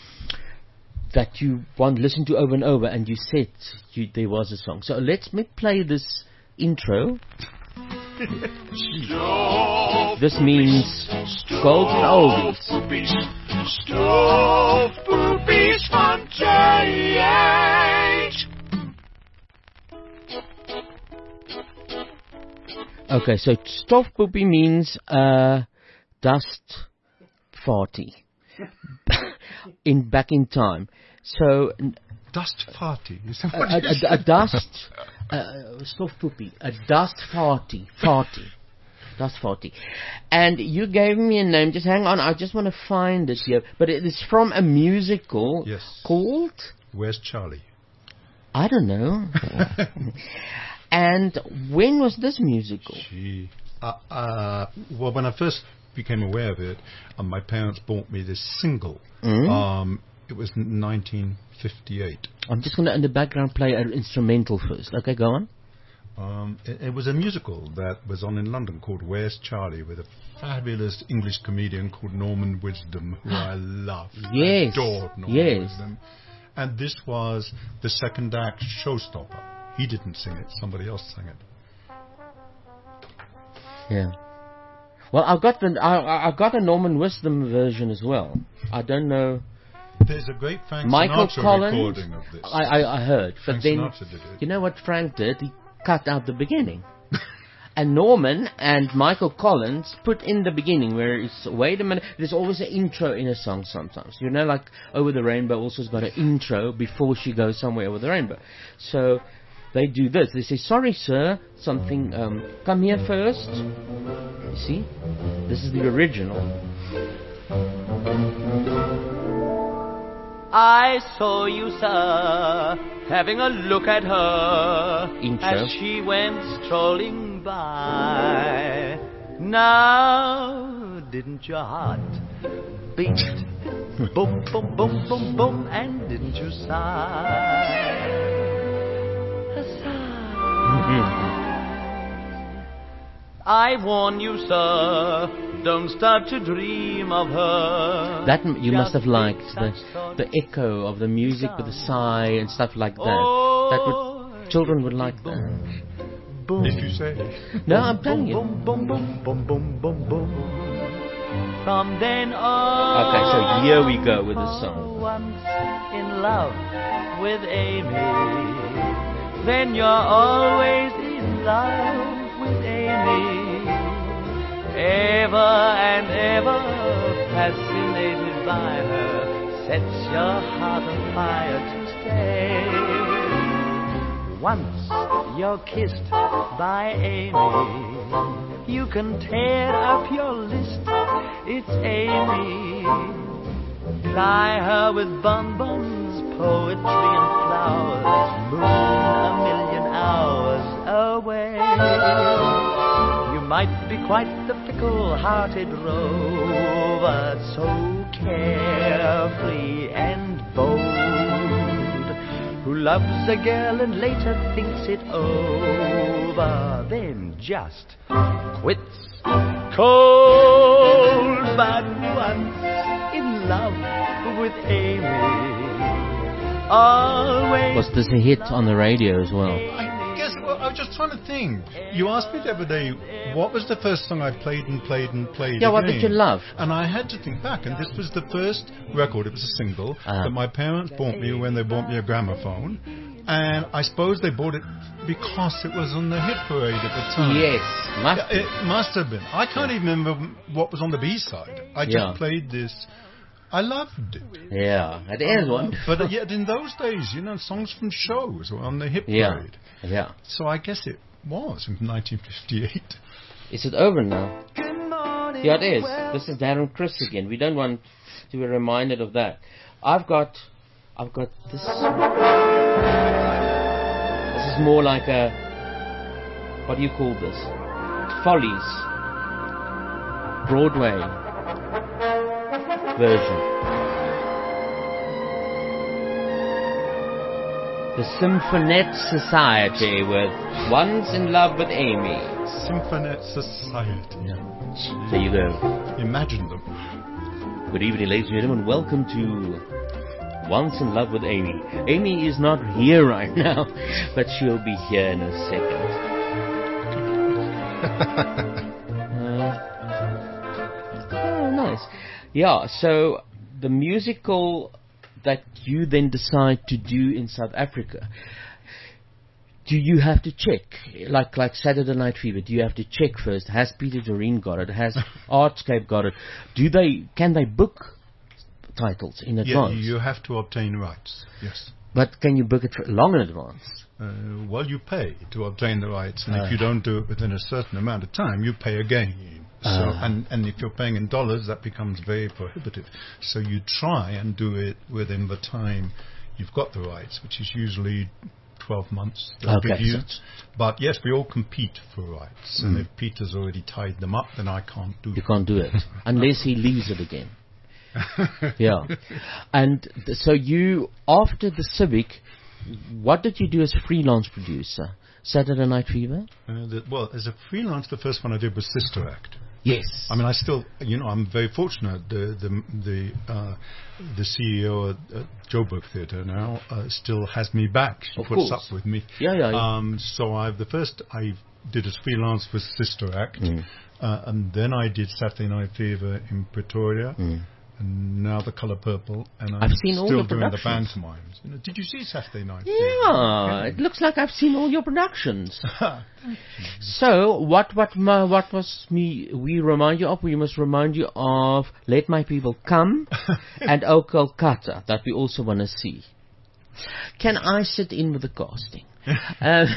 that you want to listen to over and over, and you said you, there was a song. So let's me play this intro. This means golden oldies. Stove boobies van J H. Okay, so stof poopy means uh, dust farty. in back in time. So n- Dust farty. Is that a, what a, you a, said? a dust uh, stof poopy, a dust farty, farty. Dust farty. And you gave me a name. Just hang on, I just want to find it here. But it is from a musical Yes. called, Where's Charlie? I don't know. And when was this musical? Gee. Uh, uh, well, when I first became aware of it, uh, my parents bought me this single. Mm. Um, it was nineteen fifty-eight. I'm just going to in the background play an instrumental first. Okay, go on. Um, it, it was a musical that was on in London called Where's Charlie, with a fabulous English comedian called Norman Wisdom, who I love. Yes, Adored Norman yes. Wisdom. And this was the second act showstopper. He didn't sing it, somebody else sang it. Yeah. Well, I've got the I, I- I've got a Norman Wisdom version as well. I don't know. There's a great Frank Michael Sinatra Collins. recording of this. I, I I heard, Frank but then Sinatra did it. you know what Frank did? He cut out the beginning. And Norman and Michael Collins put in the beginning where it's, wait a minute, there's always an intro in a song sometimes. You know, like Over the Rainbow also has got an intro before she goes somewhere over the rainbow. So they do this. They say, sorry sir, something, um, come here first. You see? This is the original. I saw you, sir, having a look at her Intro. as she went strolling by. Now, didn't your heart beat? Boom, boom, boom, boom, boom, and didn't you sigh? A sigh. I warn you, sir, don't start to dream of her. That m- you must Just have liked think the such thoughts the echo of the music with the sigh and stuff like that. Oh, That would children would like that. boom. If you say. No, I'm telling you. Boom, boom, boom, boom, boom, boom, boom. From then on. Okay, so here we go with the song. Once in love with Amy, then you're always in love with Amy. Ever and ever fascinated by her, sets your heart on fire to stay. Once you're kissed by Amy, you can tear up your list. It's Amy. Ply her with bonbons, poetry and flowers, moon a million hours away. You might be quite the fickle-hearted rover, so carefree and bold, who loves a girl and later thinks it over, then just quits cold. But once in love with Amy, always. Was this a hit on the radio as well? I guess, well, I was just trying to think. You asked me the other day, what was the first song I played and played and played Yeah, again? what did you love? And I had to think back, and this was the first record, it was a single, Uh-huh. that my parents bought me when they bought me a gramophone. And I suppose they bought it because it was on the hit parade at the time. Yes, must Yeah, it must have been. I can't even remember what was on the B-side. I just Yeah. played this. I loved it. Yeah, it is wonderful. But yet in those days, you know, songs from shows were on the hit Yeah, parade. yeah. So I guess it was in nineteen fifty-eight. Is it over now? Yeah, it is. This is Darren Chris again. We don't want to be reminded of that. I've got, I've got this. This is more like a, what do you call this? Follies. Broadway version. The Symphonette Society with Once in Love with Amy. Symphonette Society. Yeah. There you go. Imagine them. Good evening, ladies and gentlemen. Welcome to Once in Love with Amy. Amy is not here right now, but she'll be here in a second. uh, oh, nice. Yeah, so the musical that you then decide to do in South Africa, do you have to check, like like Saturday Night Fever, do you have to check first, has Peter Doreen got it, has Artscape got it, do they, can they book titles in advance? Yeah, you have to obtain rights, yes. But can you book it for long in advance? Uh, well, you pay to obtain the rights, and Uh. if you don't do it within a certain amount of time, you pay again. So, Uh. and, and if you're paying in dollars, that becomes very prohibitive. So you try and do it within the time you've got the rights, which is usually twelve months. They'll Okay, give you. so- But yes, we all compete for rights, and Mm. if Peter's already tied them up, then I can't do You it. can't do it unless he leaves it again. Yeah. And th- so you, after the Civic, what did you do as a freelance producer? Saturday Night Fever? Uh, the, well, as a freelance, the first one I did was Sister Act. Yes. I mean, I still, you know, I'm very fortunate. The the the uh, the C E O at, at Joburg Theatre now uh, still has me back. She Of puts course. up with me. Yeah, yeah, yeah. Um, so I've the first I did as freelance was Sister Act, Mm. uh, and then I did Saturday Night Fever in Pretoria. Mm. And now the Colour Purple, and I'm I've seen all still the doing the productions. pantomimes. You know, did you see Saturday Night? Yeah, it looks like I've seen all your productions. So, what what ma- what was me? We remind you of. We must remind you of Let My People Come and O Kolkata that we also want to see. Can I sit in with the casting? um,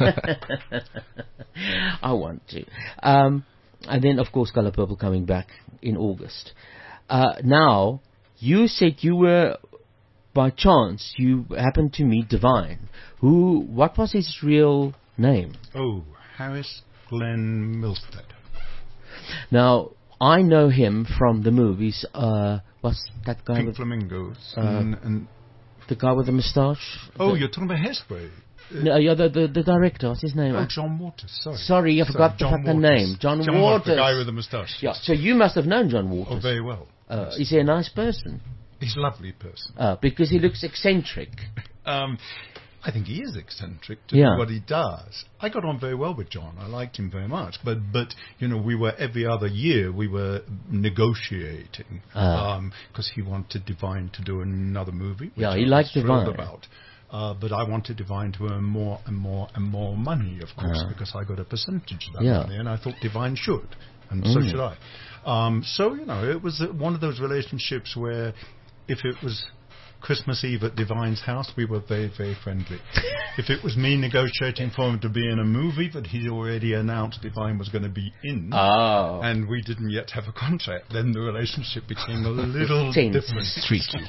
I want to. Um, and then, of course, Colour Purple coming back in August. Uh, now, you said you were, by chance, you happened to meet Divine. Who? What was his real name? Oh, Harris Glenn Milstead. Now, I know him from the movies. Uh, what's that guy? Pink with, Flamingos. uh, and, and the guy with the moustache? oh, the, you're talking about Hairspray. no, yeah, the, the the director. What's his name? Oh, John Waters. Sorry. Sorry, I forgot the John fucking Waters. name. John, John Waters. the guy with the moustache. Yeah. So you must have known John Waters. Oh, very well. Uh, is he a nice person? He's a lovely person. Uh, because he looks eccentric. Um, I think he is eccentric to Yeah. do what he does. I got on very well with John. I liked him very much. But, but you know, we were every other year we were negotiating Ah. because he wanted Divine to do another movie. Which Yeah, he I was liked thrilled Divine. about. Uh, but I wanted Divine to earn more and more and more money, of course, Ah. because I got a percentage of that Yeah. money, and I thought Divine should, and so Mm. should I. Um, so, you know, it was uh, one of those relationships where if it was Christmas Eve at Divine's house, we were very, very friendly. If it was me negotiating for him to be in a movie that he'd already announced Divine was going to be in, Oh. and we didn't yet have a contract, then the relationship became a little Tense. different. Tricky.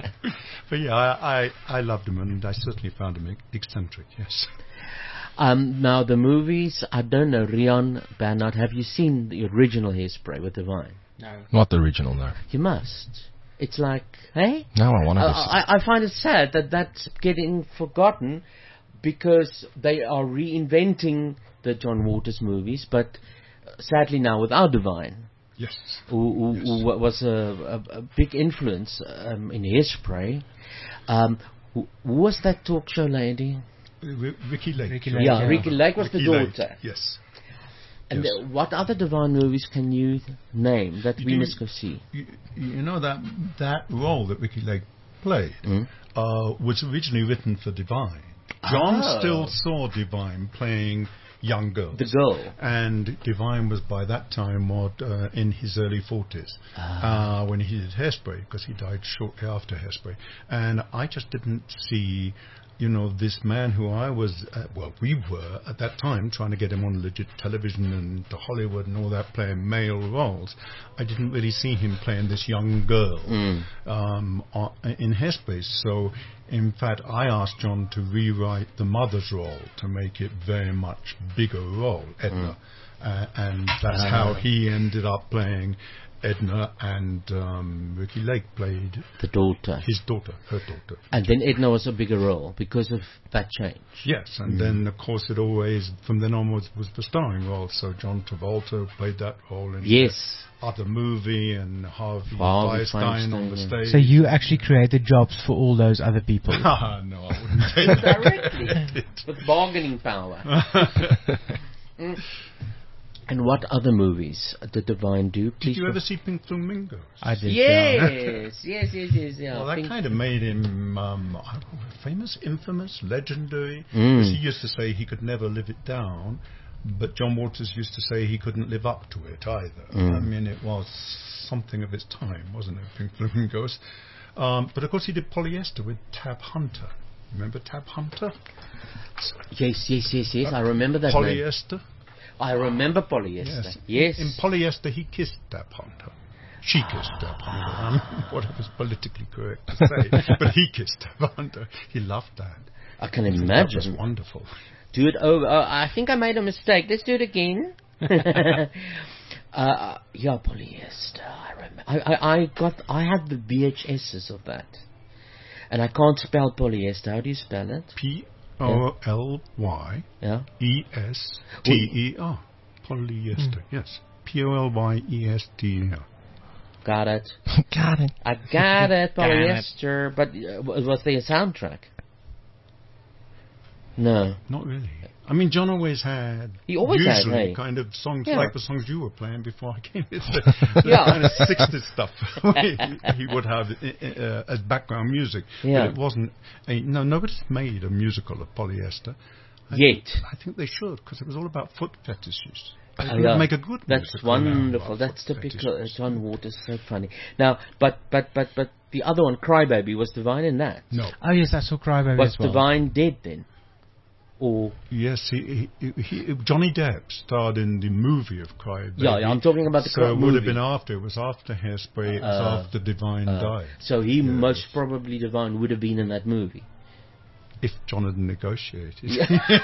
But yeah, I, I, I loved him, and I certainly found him e- eccentric, yes. Um, now the movies, I don't know, Rian, Bernard, have you seen the original Hairspray with Divine? No. Not the original, no. You must. It's like, hey? Now I want to Uh, go see. I, I find it sad that that's getting forgotten because they are reinventing the John Waters movies, but uh, sadly now without Divine, Yes. who, who, Yes. who wa- was a, a, a big influence um, in Hairspray. Um, who, who was that talk show lady? R- Ricky Lake. Ricky Lake, Yeah, yeah. Ricky Lake was Ricky the Lake, daughter. Yes. And Yes. uh, what other Divine movies can you name that we You- must go see? You, you know that that role that Ricky Lake played Mm. uh, was originally written for Divine. John Oh. still saw Divine playing young girls. The girl. And Divine was by that time what, uh, in his early forties Ah. uh, when he did Hairspray, because he died shortly after Hairspray. And I just didn't see, you know, this man who I was, uh, well, we were at that time trying to get him on legit television and to Hollywood and all that, playing male roles. I didn't really see him playing this young girl Mm. um, o- in Hairspray. So, in fact, I asked John to rewrite the mother's role to make it very much bigger role, Edna. Uh, and that's Ah. how he ended up playing Edna, and um, Ricky Lake played The daughter. his daughter, her daughter. And then Edna was a bigger role because of that change. Yes, and Mm. then of course it always, from then onwards, was the starring role. So John Travolta played that role in Yes. the other movie, and Harvey, Harvey Fierstein on the Fierstein, stage. So you actually created jobs for all those other people. Ah, no, I wouldn't say that. Directly. With bargaining power. Mm. And what other movies did Divine do? Did Please you go- ever see Pink Flamingos? I did. Yeah. Yes, yes, yes, yes. Yeah. Well, that Pink- kind of made him um, I don't know, famous, infamous, legendary. Mm. Because he used to say he could never live it down, but John Waters used to say he couldn't live up to it either. Mm. I mean, it was something of its time, wasn't it, Pink Flamingos? Um, but of course, he did Polyester with Tab Hunter. Remember Tab Hunter? Yes, yes, yes, yes. I remember that name. Polyester. I remember Polyester. Yes. Yes. In Polyester, he kissed Tab Hunter. She kissed Tab Hunter. Um, whatever's politically correct to say. But he kissed Tab Hunter. He loved that. I can That was imagine. wonderful. Do it over. Oh, I think I made a mistake. Let's do it again. uh, yeah, Polyester. I remember. I, I, I got. I had the V H S's of that, and I can't spell polyester. How do you spell it? P O L Y Yeah. E S T E R. Polyester, yes. P O L Y E S T E R. Got it. Got it. I got it. Got it. Polyester. But uh, was there a soundtrack? No. Not really. I mean, John always had. He always had, usually hey. kind of songs Yeah. like the songs you were playing before I came. It's the, the Yeah. kind of sixties stuff he, he would have uh, uh, as background music. Yeah. But it wasn't. A, no, nobody's made a musical of Polyester. I Yet. Think, I think they should, because it was all about foot fetishes. It Oh, would yeah. make a good That's musical now wonderful. about That's foot typical. Uh, fetishes. John Waters, so funny. Now, but but but but the other one, Crybaby, was Divine in that. No. Oh yes, I saw Crybaby Was as well. Divine dead then? Or Yes, he, he, he, Johnny Depp starred in the movie of Cry Baby. Yeah, yeah, I'm talking about the So Cry it would have movie. been after. It was after Hairspray. It was Uh, after Divine uh, died. so he Yes. most probably Divine would have been in that movie. If John had negotiated. Yeah.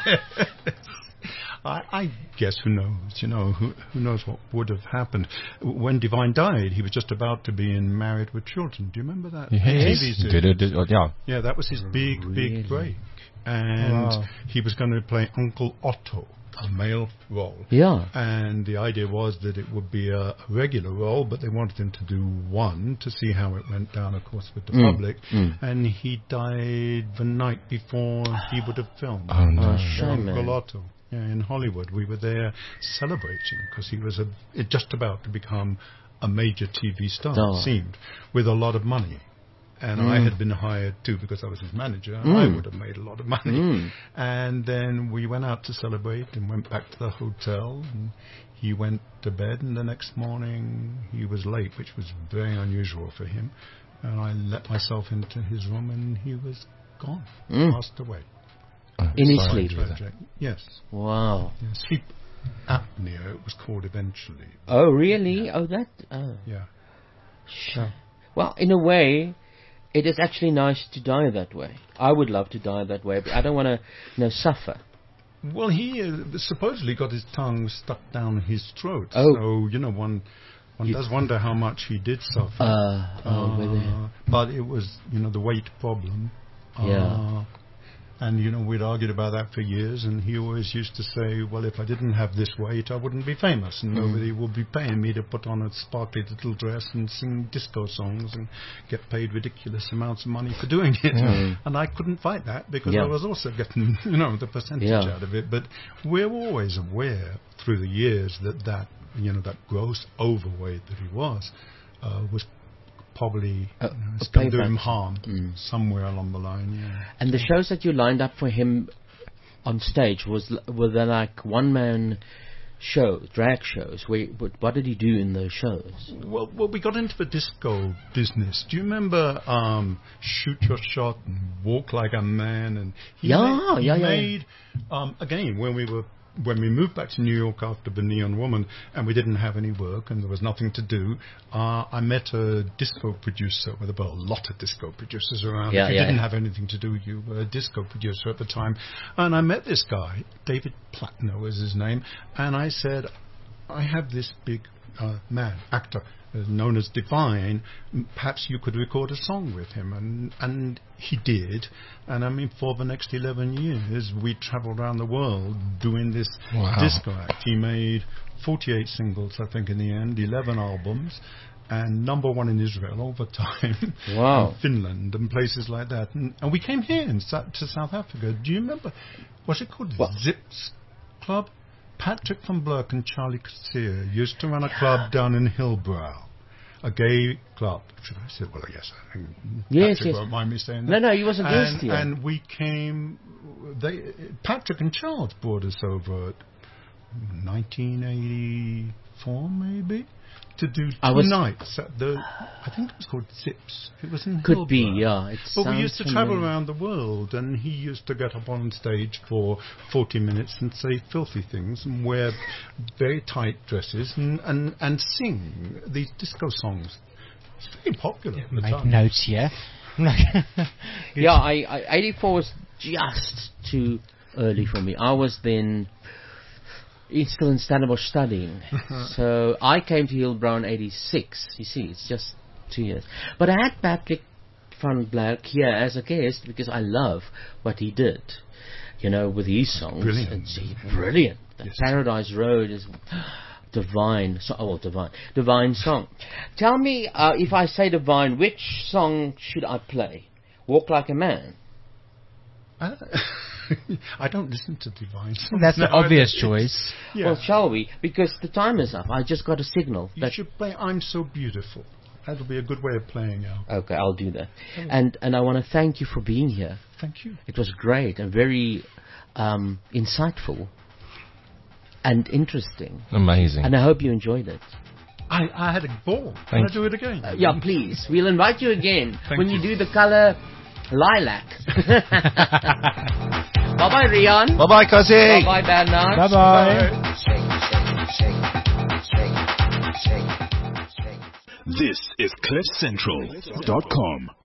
I, I guess who knows? You know, who who knows what would have happened when Divine died? He was just about to be in Married with Children. Do you remember that Yes. T V series? Did it, did- oh, yeah. Yeah, that was his big, Really? big break. And Wow. he was going to play Uncle Otto, a male role. Yeah. And the idea was that it would be a, a regular role, but they wanted him to do one to see how it went down, of course, with the Mm, public. mm. And he died the night before he would have filmed. Oh, no. Oh, shame, Uncle man. Otto. Yeah, in Hollywood. We were there celebrating because he was a, it just about to become a major T V star, Oh. it seemed, with a lot of money. And Mm. I had been hired too because I was his manager. And Mm. I would have made a lot of money. Mm. And then we went out to celebrate and went back to the hotel. And he went to bed, and the next morning he was late, which was very unusual for him. and I let myself into his room, and he was gone, Mm. passed away. In his Sorry, sleep. tragic. Yes. Wow. Yeah, sleep apnea, it was called eventually. Oh, really? Oh, that. Oh. Yeah. Sure. Well, in a way, it is actually nice to die that way. I would love to die that way, but I don't want to, you know, suffer. Well, he uh, supposedly got his tongue stuck down his throat. Oh. So, you know, one one You- does wonder how much he did suffer. Uh, oh, really? Uh, but it was, you know, the weight problem. Yeah. Uh, and, you know, we'd argued about that for years, and he always used to say, well, if I didn't have this weight, I wouldn't be famous, and Mm. nobody would be paying me to put on a sparkly little dress and sing disco songs and get paid ridiculous amounts of money for doing it. Mm. And I couldn't fight that because Yeah. I was also getting, you know, the percentage Yeah. out of it. But we're always aware through the years that that, you know, that gross overweight that he was, uh, was probably Uh, you know, a it's going to do payback. him harm Mm. somewhere along the line. Yeah. And the shows that you lined up for him on stage, was were they like one-man shows, drag shows? Where, what, what did he do in those shows? Well, well, we got into the disco business. Do you remember um, Shoot Your Shot and Walk Like a Man? And he Yeah, made, he yeah, yeah. made um, again when we were when we moved back to New York after The Neon Woman, and we didn't have any work and there was nothing to do. Uh, I met a disco producer. Well, there were a lot of disco producers around. Yeah, if you yeah, didn't yeah. have anything to do, you were a disco producer at the time. And I met this guy, David Platner was his name, and I said, I have this big uh, man, actor, uh, known as Divine. M- Perhaps you could record a song with him. And and he did. And I mean, for the next eleven years, we traveled around the world doing this Wow. disco act. He made forty-eight singles, I think, in the end, eleven albums, and number one in Israel all the time. Wow. And Finland and places like that. And, and we came here in, Sa- to South Africa. Do you remember? Was it called What? Zips Club? Patrick van Blurk and Charlie Kassier used to run a club down in Hillbrow, a gay club. Should I say? Well, yes, I think Yes, Patrick yes. won't mind me saying that. No, no, he was a guest and, here. And we came. They Patrick and Charles brought us over at nineteen eighty-four, maybe, to do two I was- nights at the. I think it was called Zips. It was in Could be, Hillbrow. yeah. It But we sounds used to travel familiar. around the world, and he used to get up on stage for forty minutes and say filthy things and wear very tight dresses and, and, and sing these disco songs. It's very popular at the Make time. notes here. Yeah, I, I eighty-four was just too early for me. I was then in- still in Stellenbosch studying. So I came to Hillbrow in eighty-six. You see, it's just two years. But I had Patrick van Black here as a guest because I love what he did. You know, with his songs. Brilliant. It's brilliant. The Yes. Paradise Road is divine. So, oh, divine. Divine song. Tell me, uh, if I say divine, which song should I play? Walk Like a Man. Uh, I don't listen to Divine. That's the No, obvious it's- choice. Yeah. Well, shall we? Because the time is up. I just got a signal. You That, should play I'm So Beautiful. That'll be a good way of playing now. okay, I'll do that. And and I want to thank you for being here. Thank you. It was great and very um, insightful and interesting. Amazing. And I hope you enjoyed it. I, I had a ball. Can Thank I do it again? Uh, yeah, please. We'll invite you again Thank when you. you. do the color lilac. Bye bye, Rian. Bye bye, Kazi. Bye bye, Bernard. Bye bye. This is cliff central dot com.